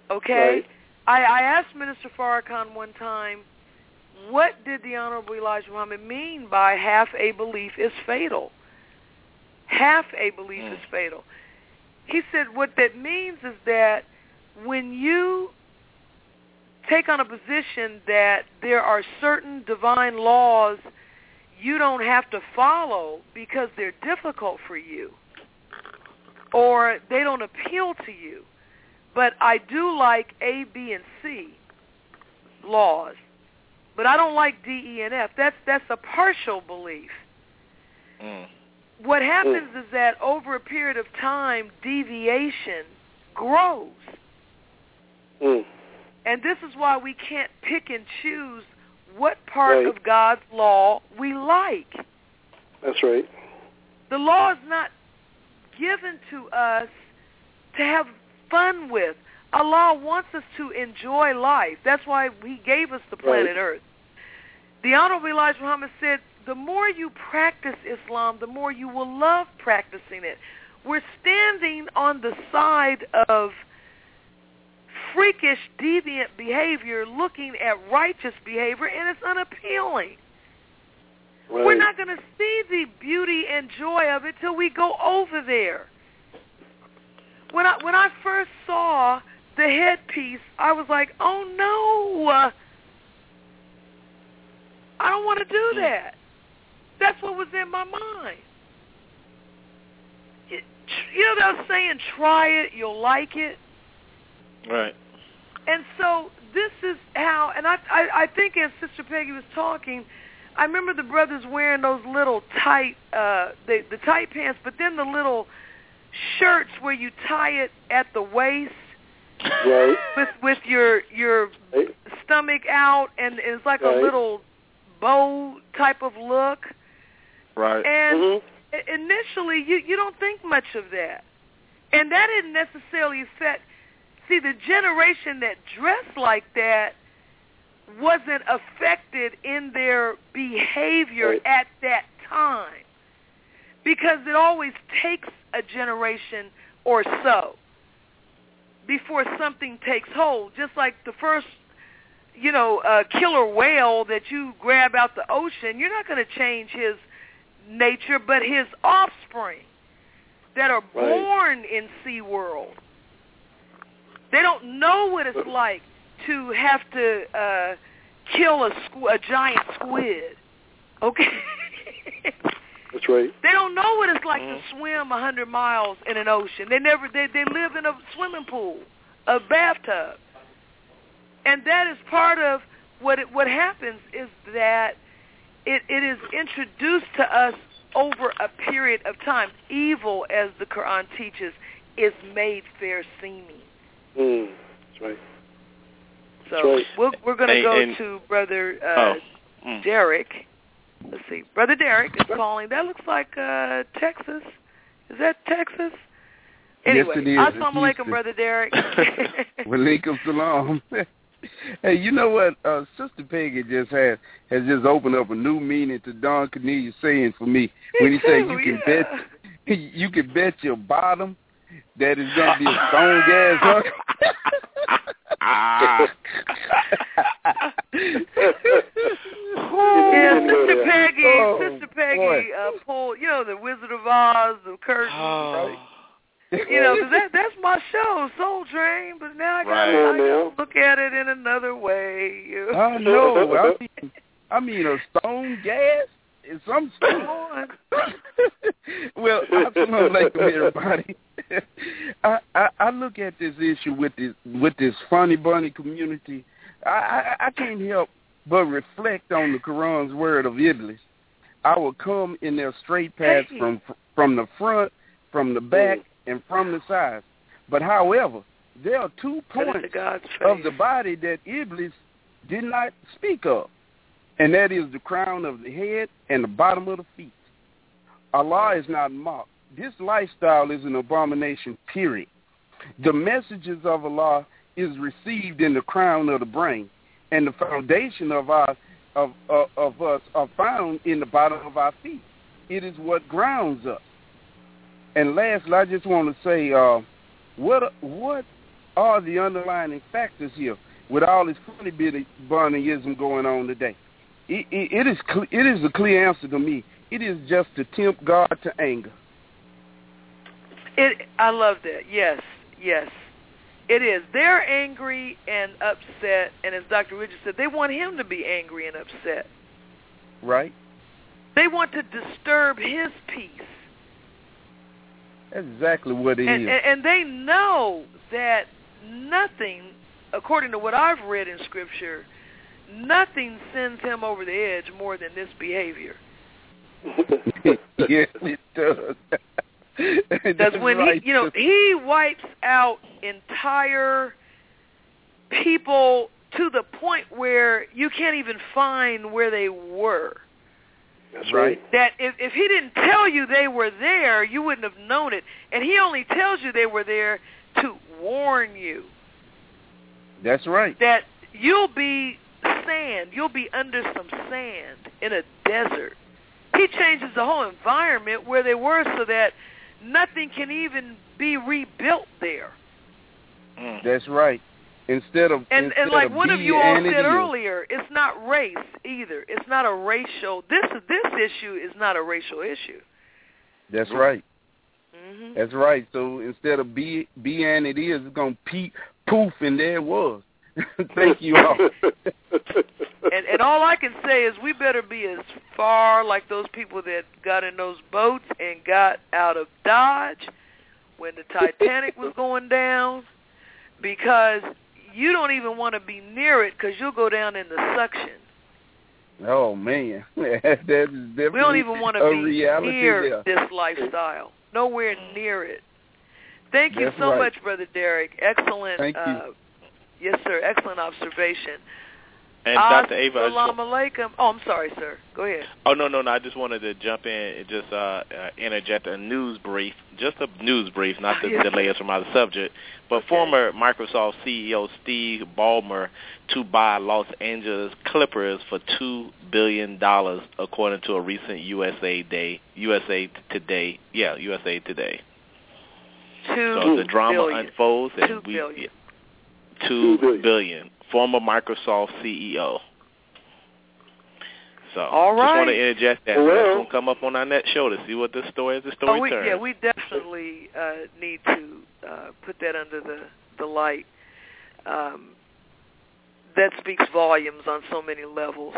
Okay? Right. I, I asked Minister Farrakhan one time, what did the Honorable Elijah Muhammad mean by half a belief is fatal? Half a belief mm. is fatal. He said what that means is that when you take on a position that there are certain divine laws you don't have to follow because they're difficult for you or they don't appeal to you, but I do like A, B, and C laws, but I don't like D, E, and F. That's that's a partial belief. Mm. What happens mm. is that over a period of time, deviation grows. Mm. And this is why we can't pick and choose what part right. of God's law we like. That's right. The law is not given to us to have fun with. Allah wants us to enjoy life. That's why He gave us the planet right. Earth. The Honorable Elijah Muhammad said, the more you practice Islam, the more you will love practicing it. We're standing on the side of freakish, deviant behavior looking at righteous behavior, and it's unappealing. Right. We're not going to see the beauty and joy of it till we go over there. When I when I first saw the headpiece, I was like, oh no, I don't want to do that. That's what was in my mind. It, you know, they were saying, try it, you'll like it. Right. And so this is how, and I, I, I think as Sister Peggy was talking, I remember the brothers wearing those little tight, uh, the, the tight pants, but then the little shirts where you tie it at the waist, right. with with your your right. stomach out, and it's like right. a little bow type of look. Right. And mm-hmm. initially, you you don't think much of that, and that didn't necessarily affect. See, the generation that dressed like that wasn't affected in their behavior right. at that time, because it always takes a generation or so before something takes hold. Just like the first, you know, uh, killer whale that you grab out the ocean, you're not going to change his nature, but his offspring that are right. born in SeaWorld. They don't know what it's like to have to uh, kill a, squ- a giant squid. Okay? That's right. They don't know what it's like mm-hmm. to swim a hundred miles in an ocean. They never. They they live in a swimming pool, a bathtub, and that is part of what it, what happens is that it it is introduced to us over a period of time. Evil, as the Quran teaches, is made fair seeming. Mm, that's right. So that's right. we're we're going to and, go and, to Brother uh, oh, mm. Derek. Let's see. Brother Derek is calling. That looks like uh, Texas. Is that Texas? Anyway, yes, it is. Assalamu alaikum, Brother Derek. Walaikum salam. Hey, you know what? Uh, Sister Peggy just had has just opened up a new meaning to Don Cornelius saying for me when he said you can yeah. bet you can bet your bottom that it's gonna be a stone gas hunk. Yeah, Sister Peggy, oh, Sister Peggy uh, pulled, you know, the Wizard of Oz, the curtain, oh. right? You know, 'cause that, that's my show, Soul Train, but now I got Right. to look at it in another way. You know? I know. I mean, I mean, a stone gas is some stone. Well, assalamu alaikum, everybody. I, I I look at this issue with this with this funny bunny community. I, I I can't help but reflect on the Quran's word of Iblis. I will come in their straight paths Hey. from from the front, from the back, and from the sides. But however, there are two points of the body that Iblis did not speak of, and that is the crown of the head and the bottom of the feet. Allah is not mocked. This lifestyle is an abomination, period. The messages of Allah is received in the crown of the brain, and the foundation of our of, of, of us are found in the bottom of our feet. It is what grounds us. And lastly, I just want to say, uh, what what are the underlying factors here with all this funny bit of Barneyism going on today? It, it, it is cl- it is a clear answer to me. It is just to tempt God to anger. It. I love that. Yes, yes. It is. They're angry and upset, and as Doctor Richard said, they want him to be angry and upset. Right. They want to disturb his peace. That's exactly what it and, is. And, and they know that nothing, according to what I've read in Scripture, nothing sends him over the edge more than this behavior. Yes, it does. Because when right. he, you know, he wipes out entire people to the point where you can't even find where they were. That's right. That if, if he didn't tell you they were there, you wouldn't have known it. And he only tells you they were there to warn you. That's right. That you'll be sand. You'll be under some sand in a desert. He changes the whole environment where they were so that nothing can even be rebuilt there. Mm. That's right. Instead of and instead and like of one of you all said said earlier, it's not race either. It's not a racial. This this issue is not a racial issue. That's right. Mm-hmm. That's right. So instead of be be and it is, it's gonna pe- poof and there it was. Thank you all. and and all I can say is we better be as far like those people that got in those boats and got out of Dodge when the Titanic was going down, because you don't even want to be near it because you'll go down in the suction. Oh, man. that is definitely we don't even want to a be reality near there. this lifestyle. Nowhere near it. Thank you That's so right. much, Brother Derek. Excellent. Thank you. Uh, yes, sir. Excellent observation. And Doctor Ava, Assalamu alaikum. Oh, I'm sorry, sir. Go ahead. Oh, no, no, no. I just wanted to jump in and just uh, uh, interject a news brief, just a news brief, not to yes, delay us from our subject. But okay. former Microsoft C E O Steve Ballmer to buy Los Angeles Clippers for two billion dollars, according to a recent U S A Day, U S A Today, yeah, U S A Today. Two so the drama billion. unfolds, and two we billion. Yeah, two, two billion. billion. Former Microsoft C E O. So all right. just want to interject that. Well, That's going to come up on our next show to see what this story is. The story oh, we, turns. Yeah, we definitely uh, need to uh, put that under the, the light. Um, that speaks volumes on so many levels.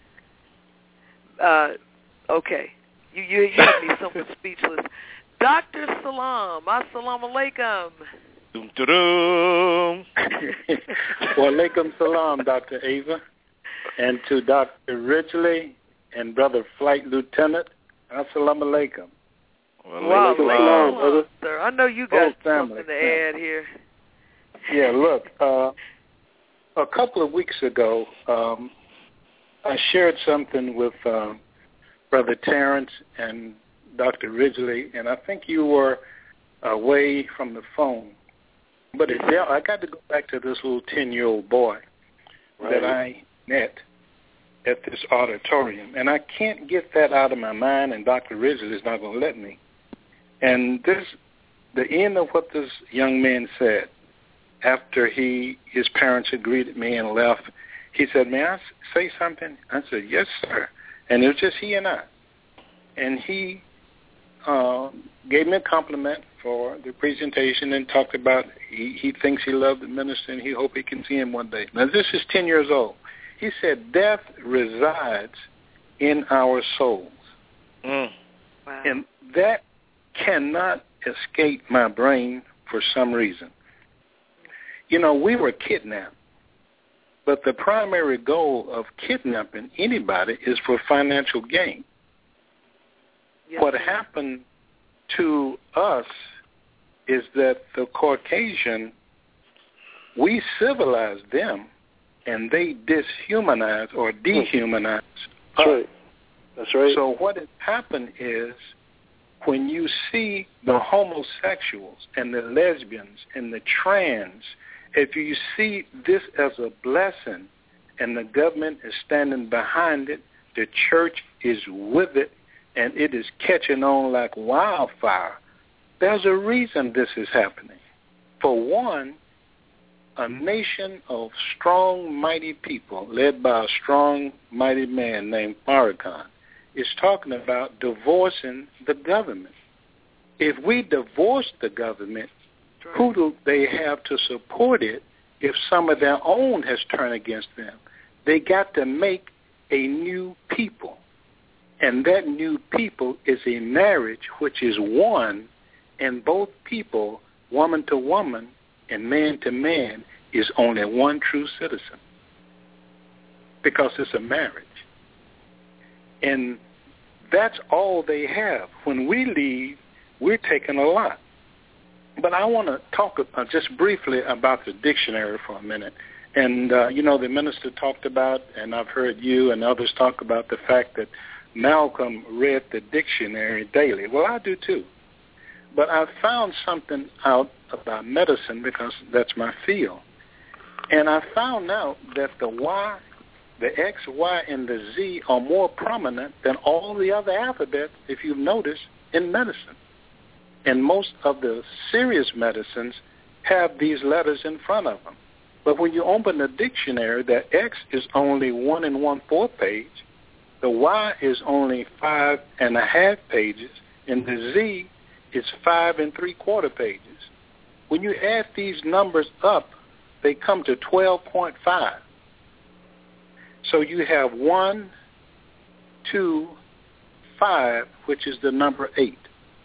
Uh, okay. You, you, you have me somewhat speechless. Doctor Salam, assalamu alaikum. Dum, dum. Wa alaikum salam, Doctor Ava, and to Doctor Ridgely and Brother Flight Lieutenant, assalamu alaikum. Wow, salam, brother. Sir, I know you got oh, family, something to family. add here. Yeah, look, uh, a couple of weeks ago, um, I shared something with um, Brother Terrence and Doctor Ridgely, and I think you were away from the phone. But it, I got to go back to this little ten-year-old boy right. that I met at this auditorium. And I can't get that out of my mind, and Doctor Ridgely is not going to let me. And this, the end of what this young man said, after he, his parents had greeted me and left, he said, may I say something? I said, yes, sir. And it was just he and I. And he uh, gave me a compliment for the presentation and talked about he, he thinks he loved the minister and he hoped he can see him one day. Now, this is ten years old. He said, death resides in our souls. Mm. Wow. And that cannot escape my brain for some reason. You know, we were kidnapped, but the primary goal of kidnapping anybody is for financial gain. Yes, what sir. happened to us is that the Caucasian, we civilized them, and they dishumanize or dehumanize That's us. right. That's right. So what has happened is when you see the homosexuals and the lesbians and the trans, if you see this as a blessing and the government is standing behind it, the church is with it, and it is catching on like wildfire, there's a reason this is happening. For one, a nation of strong, mighty people led by a strong, mighty man named Farrakhan is talking about divorcing the government. If we divorce the government, who do they have to support it if some of their own has turned against them? They got to make a new people. And that new people is a marriage which is one, and both people, woman to woman and man to man, is only one true citizen because it's a marriage. And that's all they have. When we leave, we're taking a lot. But I want to talk uh, just briefly about the dictionary for a minute. And, uh, you know, the minister talked about, and I've heard you and others talk about the fact that Malcolm read the dictionary daily. Well, I do too. But I found something out about medicine because that's my field. And I found out that the Y, the X, Y, and the Z are more prominent than all the other alphabets, if you've noticed, in medicine. And most of the serious medicines have these letters in front of them. But when you open the dictionary, the X is only one and one-fourth page, the Y is only five and a half pages, and the Z is five and three-quarter pages. When you add these numbers up, they come to twelve point five. So you have one, two, five, which is the number eight.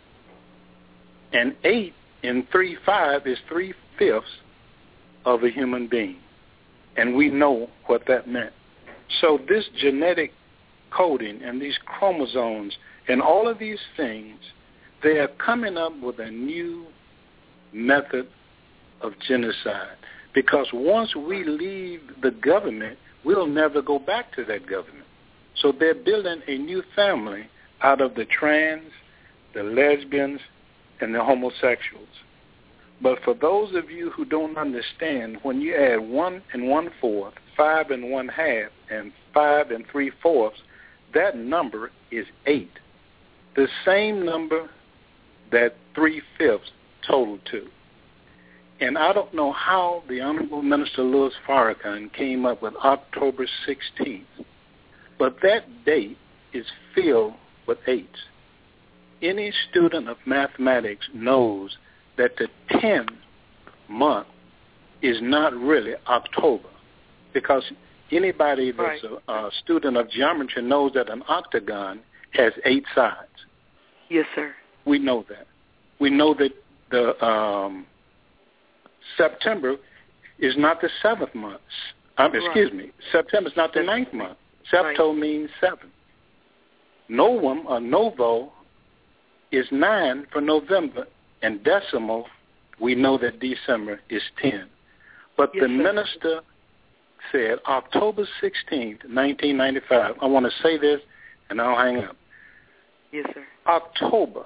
And eight in three five is three-fifths of a human being. And we know what that meant. So this genetic coding and these chromosomes and all of these things, they are coming up with a new method of genocide. Because once we leave the government, we'll never go back to that government. So they're building a new family out of the trans, the lesbians, and the homosexuals. But for those of you who don't understand, when you add one and one-fourth, five and one-half, and five and three-fourths, that number is eight. The same number that three-fifths total to. And I don't know how the Honorable Minister Louis Farrakhan came up with October sixteenth, but that date is filled with eights. Any student of mathematics knows that the tenth month is not really October, because anybody that's right. a, a student of geometry knows that an octagon has eight sides. Yes, sir. We know that. We know that the um, September is not the seventh month. Um, excuse right. me. September is not the ninth month. Septo right. means seven. Novum or novo is nine for November, and decimal, we know that December is ten. But yes, the sir. minister said October sixteenth, nineteen ninety-five. I want to say this, and I'll hang up. Yes, sir. October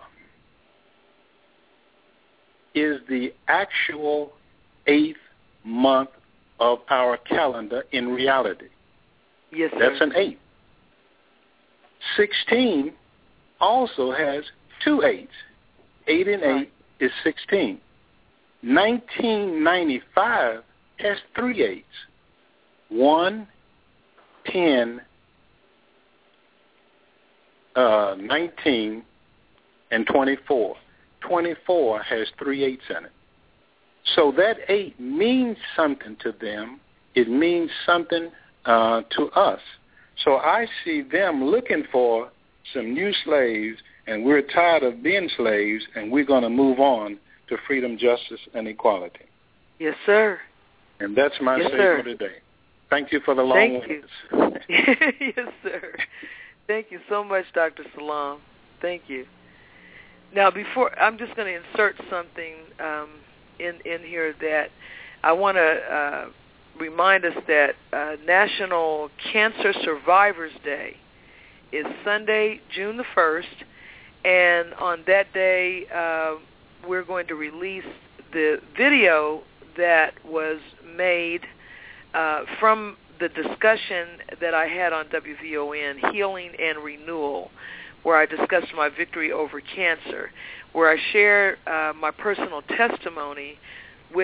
is the actual eighth month of our calendar in reality. Yes, sir. That's an eight. sixteen also has two eights. Eight and right. eight is sixteen. nineteen ninety-five has three eights. One, ten, uh, nineteen, and twenty-four. twenty-four has three eights in it. So that eight means something to them. It means something uh, to us. So I see them looking for some new slaves, and we're tired of being slaves, and we're going to move on to freedom, justice, and equality. Yes, sir. And that's my yes, statement sir. today. Thank you for the long Thank windedness. you. Yes, sir. Thank you so much, Doctor Salam. Thank you. Now, before I'm just going to insert something um, in in here that I want to uh, remind us that uh, National Cancer Survivors Day is Sunday, June the first, and on that day uh, we're going to release the video that was made uh, from the discussion that I had on W V O N, Healing and Renewal, where I discussed my victory over cancer, where I share uh, my personal testimony with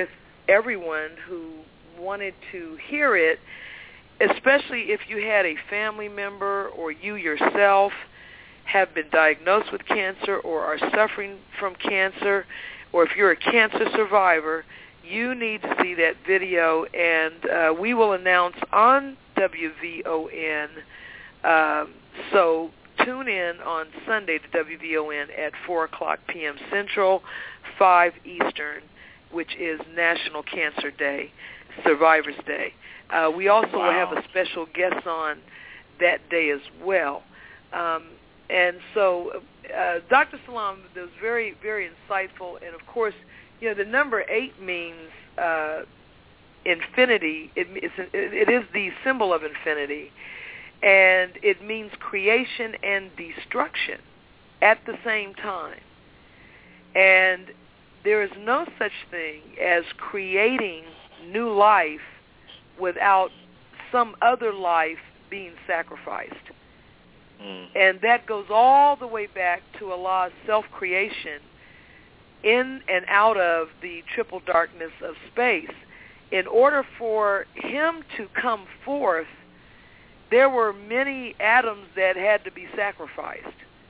everyone who wanted to hear it, especially if you had a family member or you yourself have been diagnosed with cancer or are suffering from cancer, or if you're a cancer survivor, you need to see that video, and uh, we will announce on W V O N. Um, so tune in on Sunday to W V O N at four o'clock p.m. Central, five Eastern, which is National Cancer Day, Survivors Day. Uh, we also wow. will have a special guest on that day as well. Um, and so uh, Doctor Salam was very, very insightful. And, of course, you know, the number eight means uh, infinity. It, it's, it is the symbol of infinity. And it means creation and destruction at the same time. And there is no such thing as creating new life without some other life being sacrificed. Mm. And that goes all the way back to Allah's self-creation in and out of the triple darkness of space. In order for him to come forth, there were many atoms that had to be sacrificed.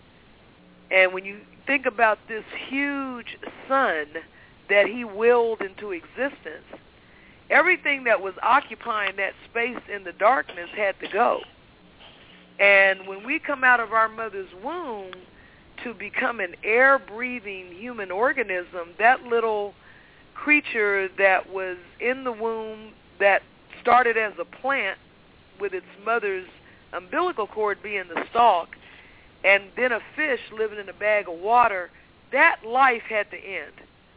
And when you think about this huge sun that he willed into existence, everything that was occupying that space in the darkness had to go. And when we come out of our mother's womb to become an air-breathing human organism, that little creature that was in the womb that started as a plant with its mother's umbilical cord being the stalk, and then a fish living in a bag of water, that life had to end.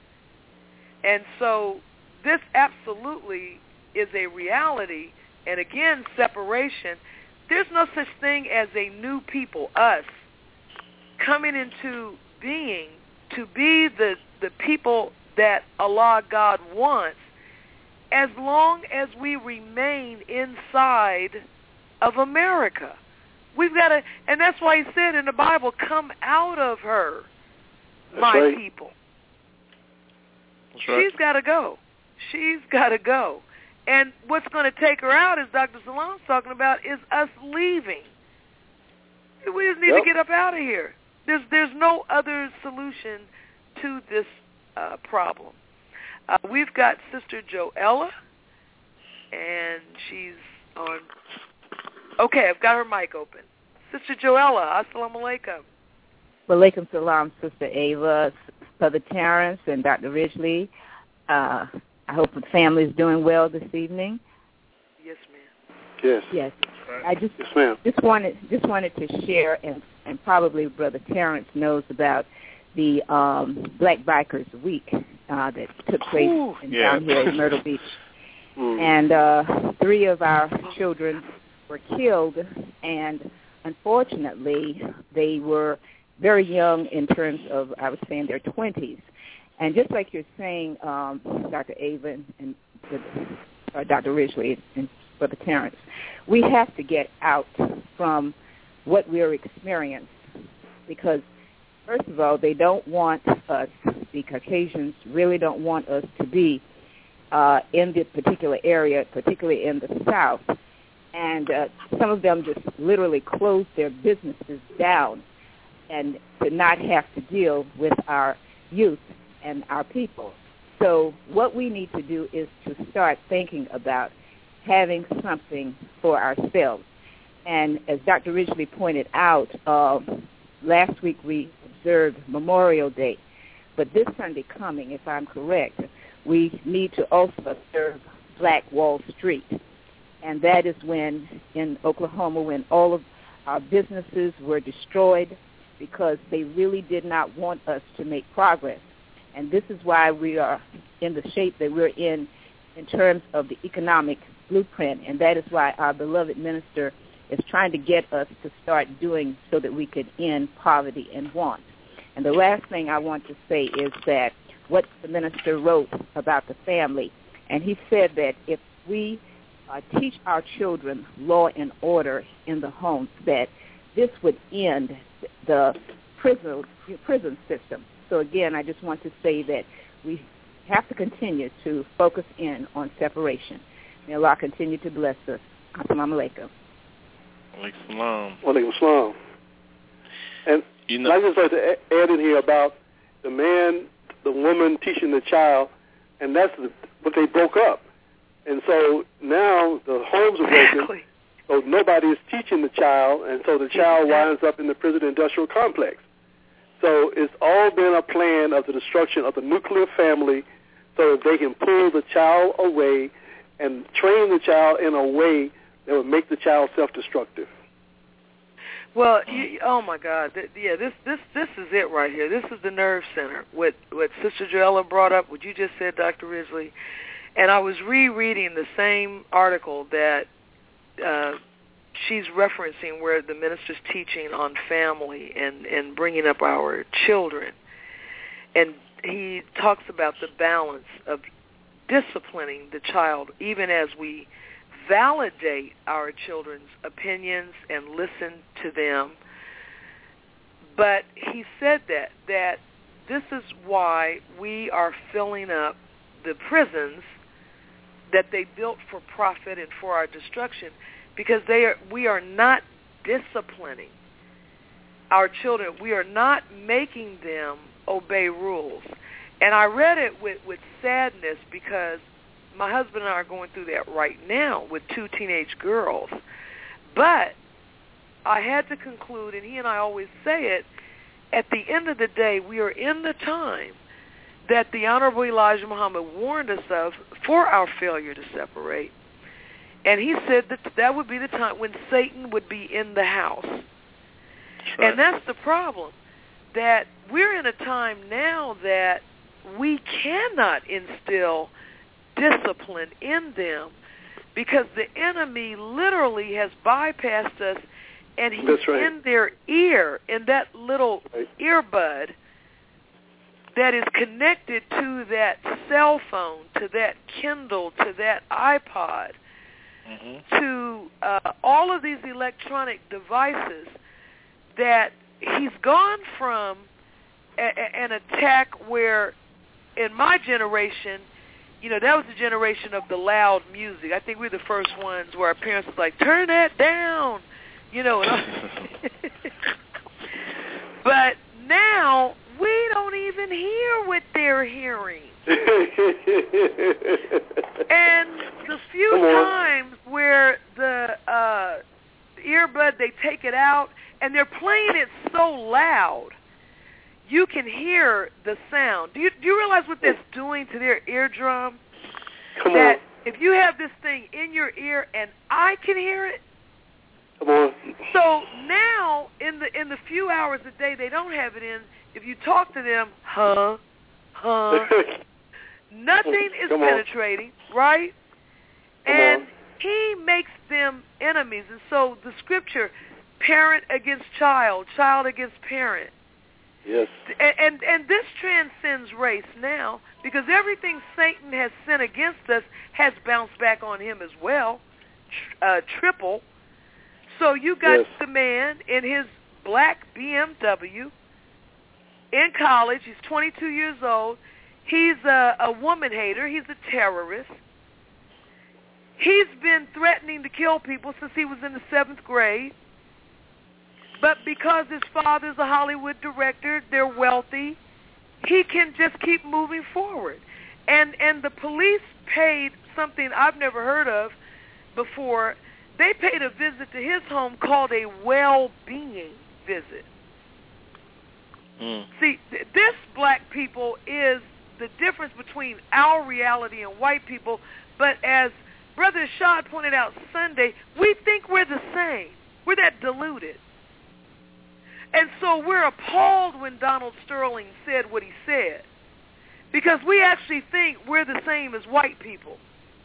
And so this absolutely is a reality, and again, separation. There's no such thing as a new people, us, coming into being to be the, the people that Allah God wants, as long as we remain inside of America. We've got to, and that's why he said in the Bible, come out of her, that's my right. people. That's right. She's got to go. She's got to go. And what's going to take her out, as Doctor Salam's talking about, is us leaving. We just need yep. to get up out of here. There's there's no other solution to this uh, problem. Uh, we've got Sister Joella, and she's on. Okay, I've got her mic open. Sister Joella, assalamu alaikum. Wa alaikum salam, Sister Ava, Brother Terrence, and Doctor Ridgely. Uh, I hope the family is doing well this evening. Yes, ma'am. Yes. Yes. I just yes, ma'am. just wanted just wanted to share, and, and probably Brother Terrence knows about the um, Black Bikers Week uh, that took place Ooh, in, yeah. down here in Myrtle Beach. Mm. And uh, three of our children were killed, and unfortunately, they were very young in terms of, I was saying, their twenties. And just like you're saying, um, Doctor Ava and, and uh, Doctor Ridgely and Brother Terrence, we have to get out from what we're experiencing, because, first of all, they don't want us, the Caucasians really don't want us to be uh, in this particular area, particularly in the South. And uh, some of them just literally closed their businesses down and to not have to deal with our youth and our people. So what we need to do is to start thinking about having something for ourselves. And as Doctor Ridgely pointed out, uh, last week we observed Memorial Day. But this Sunday coming, if I'm correct, we need to also observe Black Wall Street. And that is when, in Oklahoma, when all of our businesses were destroyed because they really did not want us to make progress. And this is why we are in the shape that we're in in terms of the economic blueprint. And that is why our beloved minister is trying to get us to start doing so that we could end poverty and want. And the last thing I want to say is that what the minister wrote about the family, and he said that if we uh, teach our children law and order in the home, that this would end the prison prison system. So again, I just want to say that we have to continue to focus in on separation. May Allah continue to bless us. Assalamu alaikum. Alaikum salam. Alaikum salam. And you know, I just like to add in here about the man, the woman teaching the child, and that's the, what they broke up. And so now the homes are broken, exactly. so nobody is teaching the child, and so the child winds up in the prison industrial complex. So it's all been a plan of the destruction of the nuclear family so that they can pull the child away and train the child in a way that would make the child self-destructive. Well, you, oh my God, th- yeah, this this this is it right here. This is the nerve center. What what Sister Joella brought up, what you just said, Doctor Risley, and I was rereading the same article that uh, she's referencing, where the minister's teaching on family and and bringing up our children, and he talks about the balance of disciplining the child, even as we validate our children's opinions and listen to them. But he said that that this is why we are filling up the prisons that they built for profit and for our destruction, because they are we are not disciplining our children. We are not making them obey rules. And I read it with, with sadness, because my husband and I are going through that right now with two teenage girls. But I had to conclude, and he and I always say it, at the end of the day, we are in the time that the Honorable Elijah Muhammad warned us of for our failure to separate. And he said that that would be the time when Satan would be in the house. That's right. And that's the problem, that we're in a time now that we cannot instill discipline in them, because the enemy literally has bypassed us, and he's right. in their ear, in that little right. earbud that is connected to that cell phone, to that Kindle, to that iPod, mm-hmm. to uh, all of these electronic devices, that he's gone from a, a, an attack where, in my generation, you know, that was the generation of the loud music. I think we were the first ones where our parents was like, turn that down, you know. But now we don't even hear what they're hearing. And the few times where the uh, earbud, they take it out, and they're playing it so loud, you can hear the sound. Do you, do you realize what that's doing to their eardrum? Come that on. If you have this thing in your ear and I can hear it. Come on. So now, in the in the few hours a day they don't have it in, if you talk to them, huh, huh, nothing is Come penetrating, on. right? Come and on. he makes them enemies. And so the scripture, parent against child, child against parent. Yes. And, and and this transcends race now, because everything Satan has sent against us has bounced back on him as well, uh, triple. So you got yes. the man in his black B M W in college. He's twenty-two years old. He's a, a woman hater. He's a terrorist. He's been threatening to kill people since he was in the seventh grade. But because his father's a Hollywood director, they're wealthy, he can just keep moving forward. And and the police paid something I've never heard of before. They paid a visit to his home called a well-being visit. Mm. See, th- this black people is the difference between our reality and white people. But as Brother Shad pointed out Sunday, we think we're the same. We're that deluded. And so we're appalled when Donald Sterling said what he said, because we actually think we're the same as white people.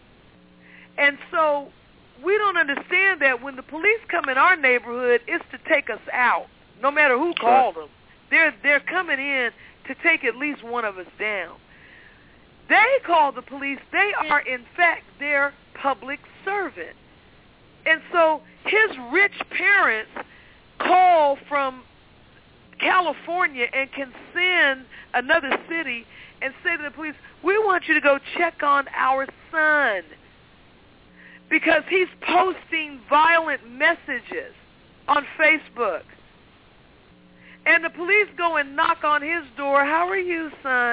And so we don't understand that when the police come in our neighborhood, it's to take us out, no matter who called them. They're, they're coming in to take at least one of us down. They call the police. They are, in fact, their public servant. And so his rich parents call from California and can send another city and say to the police, we want you to go check on our son because he's posting violent messages on Facebook. And the police go and knock on his door. How are you, son?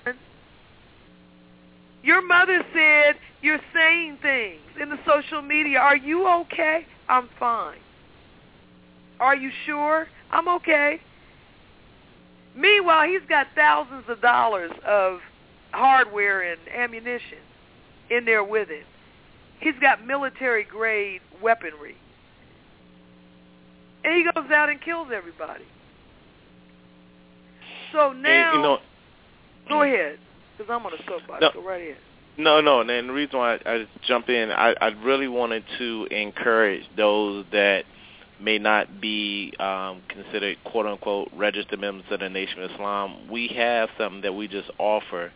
Your mother said you're saying things in the social media. Are you okay? I'm fine. Are you sure? I'm okay. Meanwhile, he's got thousands of dollars of hardware and ammunition in there with him. He's got military-grade weaponry. And he goes out and kills everybody. So now, and, you know, go ahead, because I'm on a soapbox. No, go right ahead. No, no, and the reason why I, I jump in, I, I really wanted to encourage those that may not be um, considered quote-unquote registered members of the Nation of Islam. We have something that we just offer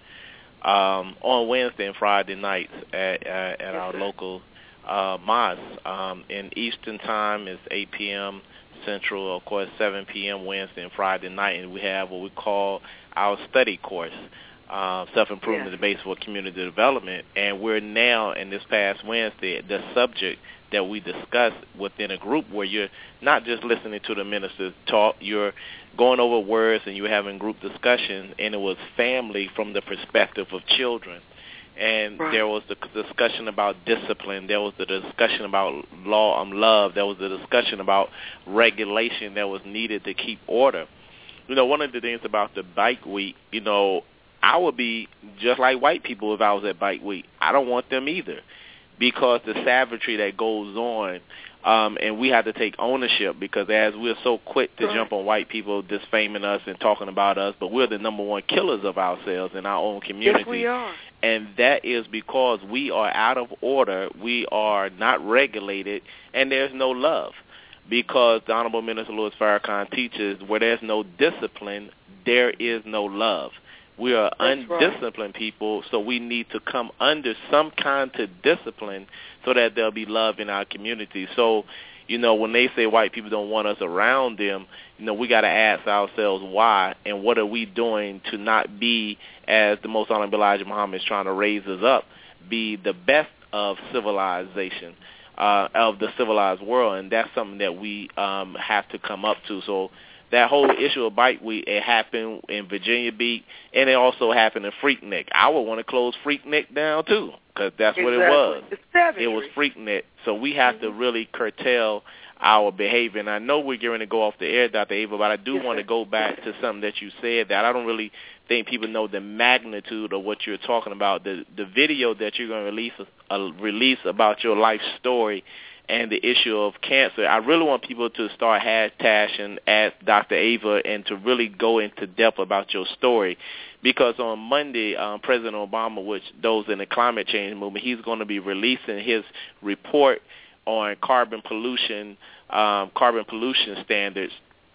um, on Wednesday and Friday nights at, at, at our local uh, mosque. Um, in Eastern time, it's eight p.m. Central, of course, seven p.m. Wednesday and Friday night, and we have what we call our study course, uh, Self-Improvement, yeah. the Base for Community Development. And we're now, in this past Wednesday, the subject that we discuss within a group where you're not just listening to the minister talk, you're going over words and you're having group discussion, and it was family from the perspective of children. And right. there was the discussion about discipline. There was the discussion about law and love. There was the discussion about regulation that was needed to keep order. You know, one of the things about the Bike Week, you know, I would be just like white people if I was at Bike Week. I don't want them either, because the savagery that goes on, um, and we have to take ownership, because as we're so quick to right. jump on white people disfaming us and talking about us, but we're the number one killers of ourselves in our own community. Yes, we are. And that is because we are out of order, we are not regulated, and there's no love. Because the Honorable Minister Louis Farrakhan teaches, where there's no discipline, there is no love. We are That's undisciplined right. people, so we need to come under some kind of discipline so that there'll be love in our community. So, you know, when they say white people don't want us around them, you know, we got to ask ourselves why, and what are we doing to not be, as the Most Honorable Elijah Muhammad is trying to raise us up, be the best of civilization, uh, of the civilized world, and that's something that we um, have to come up to. So that whole issue of Bike Week, it happened in Virginia Beach, and it also happened in Freaknik. I would want to close Freaknik down, too, because that's exactly. what it was. It's savagery. It was Freaknik. So we have mm-hmm. to really curtail our behavior. And I know we're going to go off the air, Doctor Ava, but I do yes, want to go back to something that you said that I don't really think people know the magnitude of what you're talking about. The the video that you're going to release, uh, release about your life story and the issue of cancer, I really want people to start hashtagging at Doctor Ava and to really go into depth about your story. Because on Monday, um, President Obama, which those in the climate change movement, he's going to be releasing his report on carbon pollution, um, carbon pollution standards,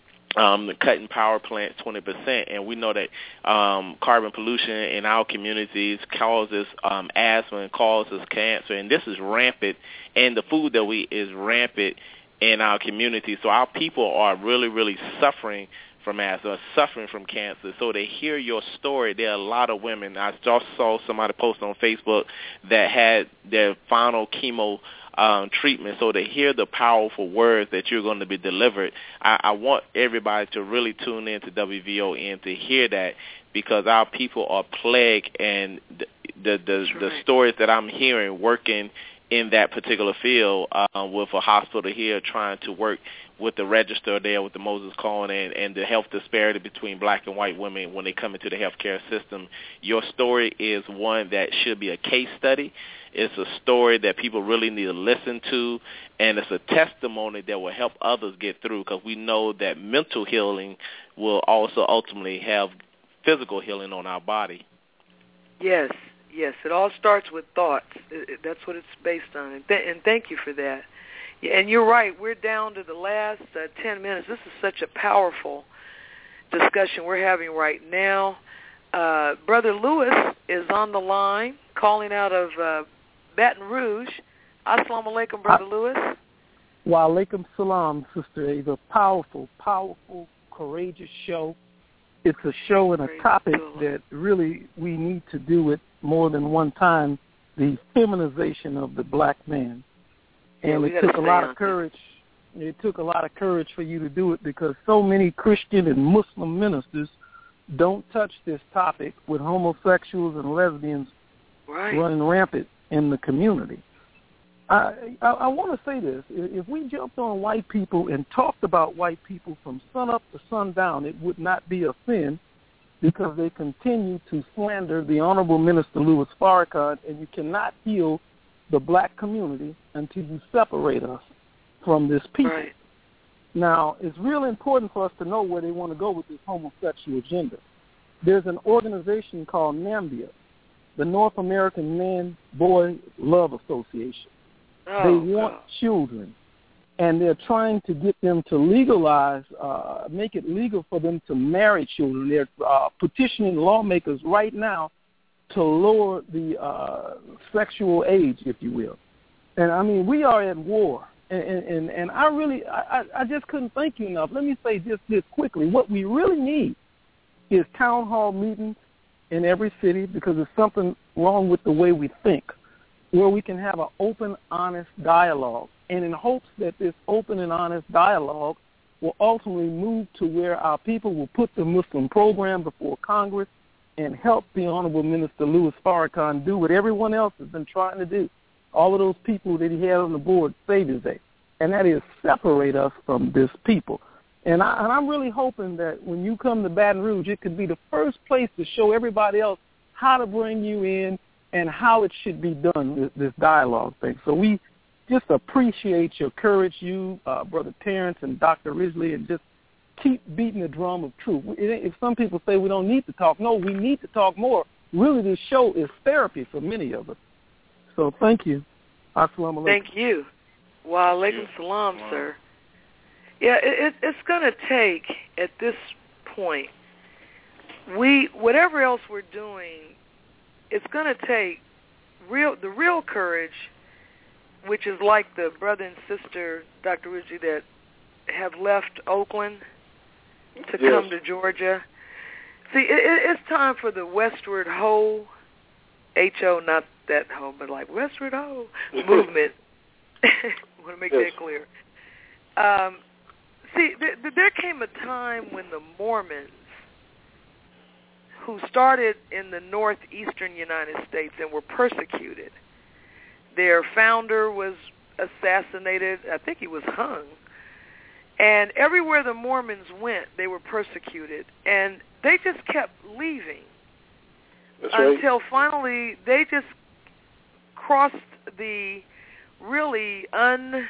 um, cutting power plants twenty percent. And we know that um, carbon pollution in our communities causes um, asthma and causes cancer. And this is rampant, and the food that we is rampant in our community. So our people are really, really suffering from asthma, suffering from cancer. So to hear your story, there are a lot of women. I just saw somebody post on Facebook that had their final chemo Um, treatment. So to hear the powerful words that you're going to be delivered, I, I want everybody to really tune in to W V O N to hear that, because our people are plagued, and the the, the, the stories that I'm hearing working in that particular field uh, with a hospital here trying to work with the register there with the Moses Cone and, and the health disparity between black and white women when they come into the healthcare system. Your story is one that should be a case study. It's a story that people really need to listen to, and it's a testimony that will help others get through, because we know that mental healing will also ultimately have physical healing on our body. Yes, yes. It all starts with thoughts. It, it, that's what it's based on, and, th- and thank you for that. Yeah, and you're right. We're down to the last uh, ten minutes. This is such a powerful discussion we're having right now. Uh, Brother Lewis is on the line, calling out of uh, Baton Rouge. Assalamu alaikum, Brother Lewis. Wa alaikum salam, Sister Ava. Powerful, powerful, courageous show. it's a show and a topic that really we need to do it more than one time, the feminization of the black man. And yeah, it took a lot of courage. It. it took a lot of courage for you to do it because so many Christian and Muslim ministers don't touch this topic with homosexuals and lesbians right. running rampant in the community. I, I, I want to say this. If we jumped on white people and talked about white people from sun up to sundown, it would not be a sin because they continue to slander the Honorable Minister Louis Farrakhan, and you cannot heal the black community until you separate us from this people. Right. Now, it's really important for us to know where they want to go with this homosexual agenda. There's an organization called NAMBIA, the North American Man-Boy Love Association. Oh, they want God. children, and they're trying to get them to legalize, uh, make it legal for them to marry children. They're uh, petitioning lawmakers right now to lower the uh, sexual age, if you will. And, I mean, we are at war, and, and, and I really, I, I just couldn't thank you enough. Let me say just this quickly. What we really need is town hall meetings in every city because there's something wrong with the way we think, where we can have an open, honest dialogue, and in hopes that this open and honest dialogue will ultimately move to where our people will put the Muslim program before Congress and help the Honorable Minister Louis Farrakhan do what everyone else has been trying to do, all of those people that he had on the board save his day, and that is separate us from this people. And, I, and I'm really hoping that when you come to Baton Rouge, it could be the first place to show everybody else how to bring you in and how it should be done, this, this dialogue thing. So we just appreciate your courage, you, uh, Brother Terrence and Doctor Ridgely, and just keep beating the drum of truth. If some people say we don't need to talk, no, we need to talk more. Really, this show is therapy for many of us. So thank you. Assalamu alaikum. Thank you. Wa alaikum salam, wow. sir. Yeah, it, it's going to take, at this point, we whatever else we're doing, it's going to take real the real courage, which is like the brother and sister, Doctor Ridgely, that have left Oakland to yes. come to Georgia. See, it, it's time for the Westward Ho, H O, not that ho, but like Westward Ho movement. I want to make yes. that clear. Um, see, th- th- there came a time when the Mormons, who started in the northeastern United States and were persecuted. Their founder was assassinated. I think he was hung. And everywhere the Mormons went, they were persecuted. And they just kept leaving. That's right. Until finally they just crossed the really untapped,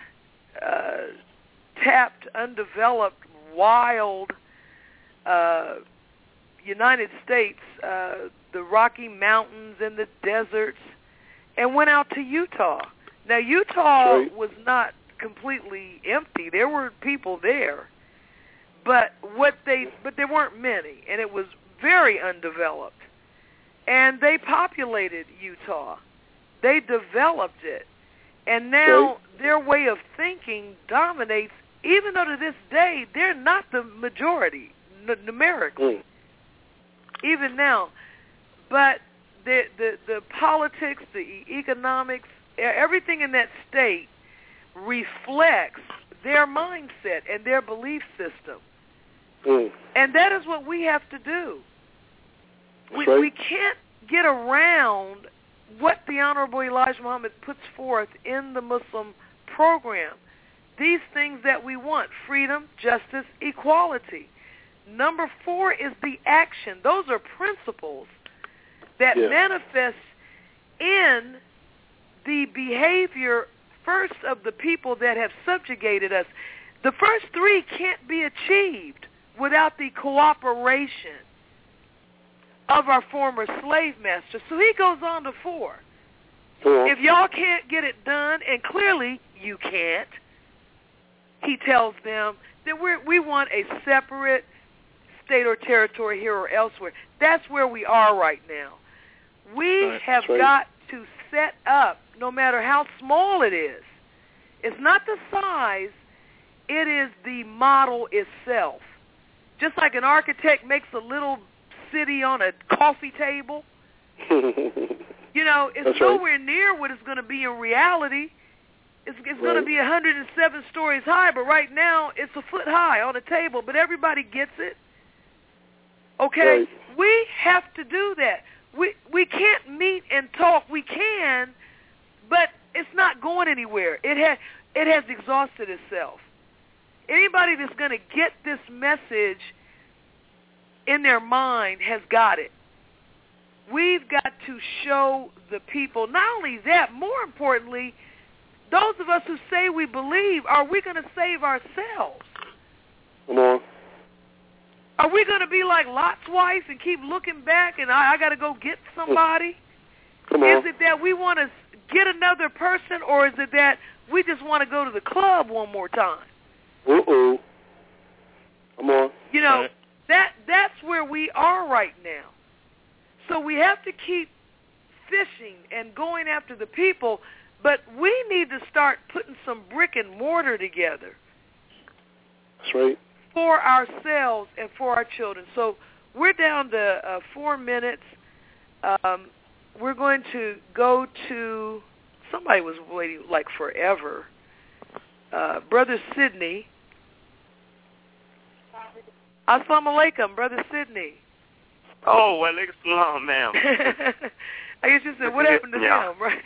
uh, undeveloped, wild uh United States, uh, the Rocky Mountains and the deserts, and went out to Utah. Now, Utah right. was not completely empty. There were people there, but what they but there weren't many, and it was very undeveloped. And they populated Utah. They developed it, and now right. their way of thinking dominates. Even though to this day they're not the majority n- numerically. Mm. Even now, but the, the the politics, the economics, everything in that state reflects their mindset and their belief system. Mm. And that is what we have to do. We, right. we can't get around what the Honorable Elijah Muhammad puts forth in the Muslim program. These things that we want: freedom, justice, equality. Number four is the action. Those are principles that yeah. manifest in the behavior, first, of the people that have subjugated us. The first three can't be achieved without the cooperation of our former slave masters. So he goes on to four. Four. If y'all can't get it done, and clearly you can't, he tells them that we're, we want a separate state or territory here or elsewhere. That's where we are right now. We right. have right. got to set up, no matter how small it is. It's not the size, it is the model itself. just like an architect makes a little city on a coffee table. You know, it's That's nowhere right. near what it's going to be in reality. It's, it's right. going to be one hundred seven stories high, but right now it's a foot high on a table, but everybody gets it. Okay? Right. We have to do that. We we can't meet and talk. We can, but it's not going anywhere. It has, it has exhausted itself. Anybody that's going to get this message in their mind has got it. We've got to show the people, not only that, more importantly, those of us who say we believe, are we going to save ourselves? Come on. Are we going to be like Lot's wife and keep looking back and I, I got to go get somebody? Come on. Is it that we want to get another person, or is it that we just want to go to the club one more time? Uh-oh. Come on. You know, that that's where we are right now. So we have to keep fishing and going after the people, but we need to start putting some brick and mortar together. That's right. For ourselves and for our children. So we're down to uh, four minutes. Um, we're going to go to, somebody was waiting like forever. Uh, Brother Sidney. Assalamu alaikum, Brother Sidney. Oh, well, it's long, ma'am. I guess you said, what happened to yeah. him, right?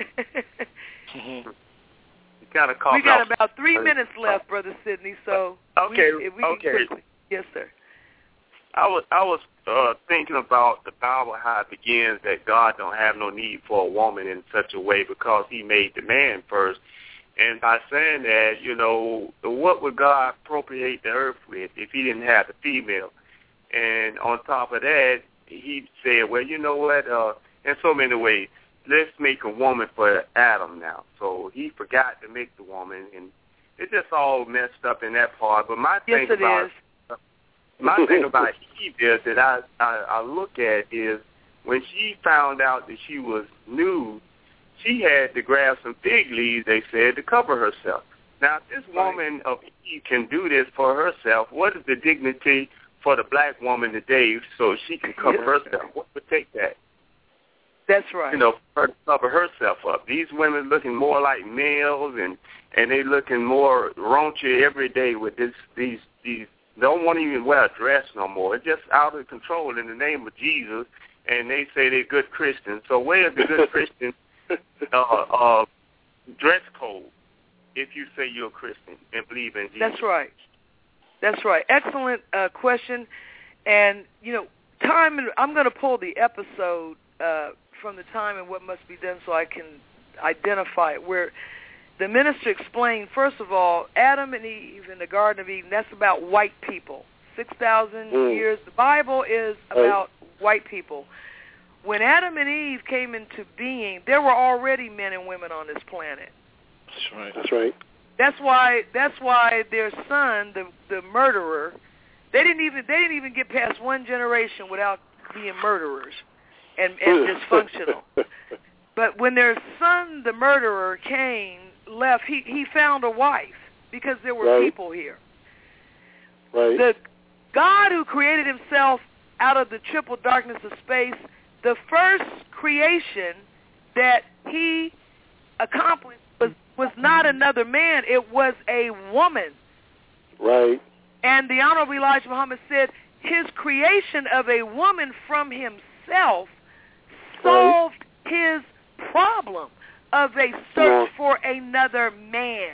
You got to call We got off. about three minutes left, Brother Sidney, so okay, we, if we okay. can quickly. Yes, sir. I was I was uh, thinking about the Bible, how it begins that God don't have no need for a woman in such a way because he made the man first. And by saying that, you know, what would God appropriate the earth with if he didn't have the female? And on top of that, he said, well, you know what, uh, in so many ways, let's make a woman for Adam now. So he forgot to make the woman, and it's just all messed up in that part. But my yes, thing it about is. my thing about Eve is that I, I, I look at is when she found out that she was nude, she had to grab some fig leaves, they said, to cover herself. Now, if this woman of Eve can do this for herself, what is the dignity for the black woman today so she can cover yes. herself? What would take that? That's right. You know, for her to cover herself up. These women looking more like males, and and they looking more raunchy every day with this these these. They don't want to even wear a dress no more. It's just out of control in the name of Jesus, and they say they're good Christians. So where's the good Christian uh, uh, dress code if you say you're a Christian and believe in Jesus? That's right. That's right. Excellent uh, question. And, you know, time, I'm going to pull the episode uh, from the time and what must be done so I can identify it, where the minister explained, first of all, Adam and Eve in the Garden of Eden, that's about white people. six thousand mm. years. The Bible is about oh. white people. When Adam and Eve came into being, there were already men and women on this planet. That's right. That's right. That's why. That's why their son, the the murderer, they didn't even they didn't even get past one generation without being murderers and, and dysfunctional. But when their son, the murderer, came, left, he he found a wife because there were right. people here. Right. The God who created himself out of the triple darkness of space, the first creation that he accomplished was, was not another man, it was a woman. Right. And the Honorable Elijah Muhammad said his creation of a woman from himself solved right. his problem of a search yeah. for another man.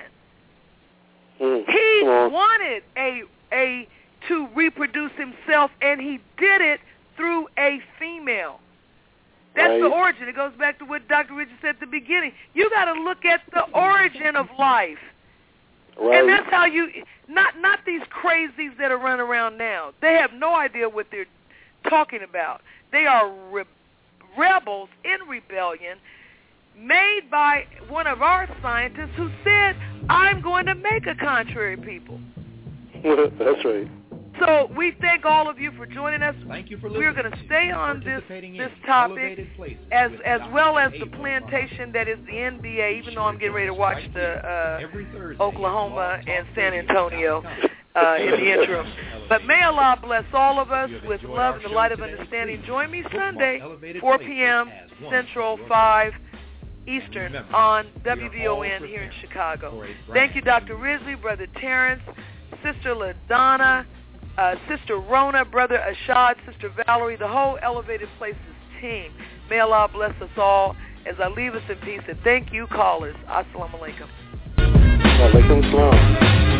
Mm. He yeah. wanted a a to reproduce himself, and he did it through a female. That's right. the origin. It goes back to what Doctor Richard said at the beginning. You got to look at the origin of life. Right. And that's how you, not not these crazies that are running around now. They have no idea what they're talking about. They are re- rebels in rebellion made by one of our scientists who said, I'm going to make a contrary people. That's right. So we thank all of you for joining us. Thank you for listening. We're going to stay on this this topic as as well as the plantation that is the N B A, even though I'm getting ready to watch the uh, Oklahoma and San Antonio uh, in the interim. But may Allah bless all of us with love and the light of understanding. Join me Sunday, four p.m. Central, five Eastern on W V O N here in Chicago. Thank you, Doctor Risley, Brother Terrence, Sister LaDonna, uh, Sister Rona, Brother Ashad, Sister Valerie, the whole Elevated Places team. May Allah bless us all as I leave us in peace. And thank you, callers. Assalamu alaikum. Wa alaikum salam.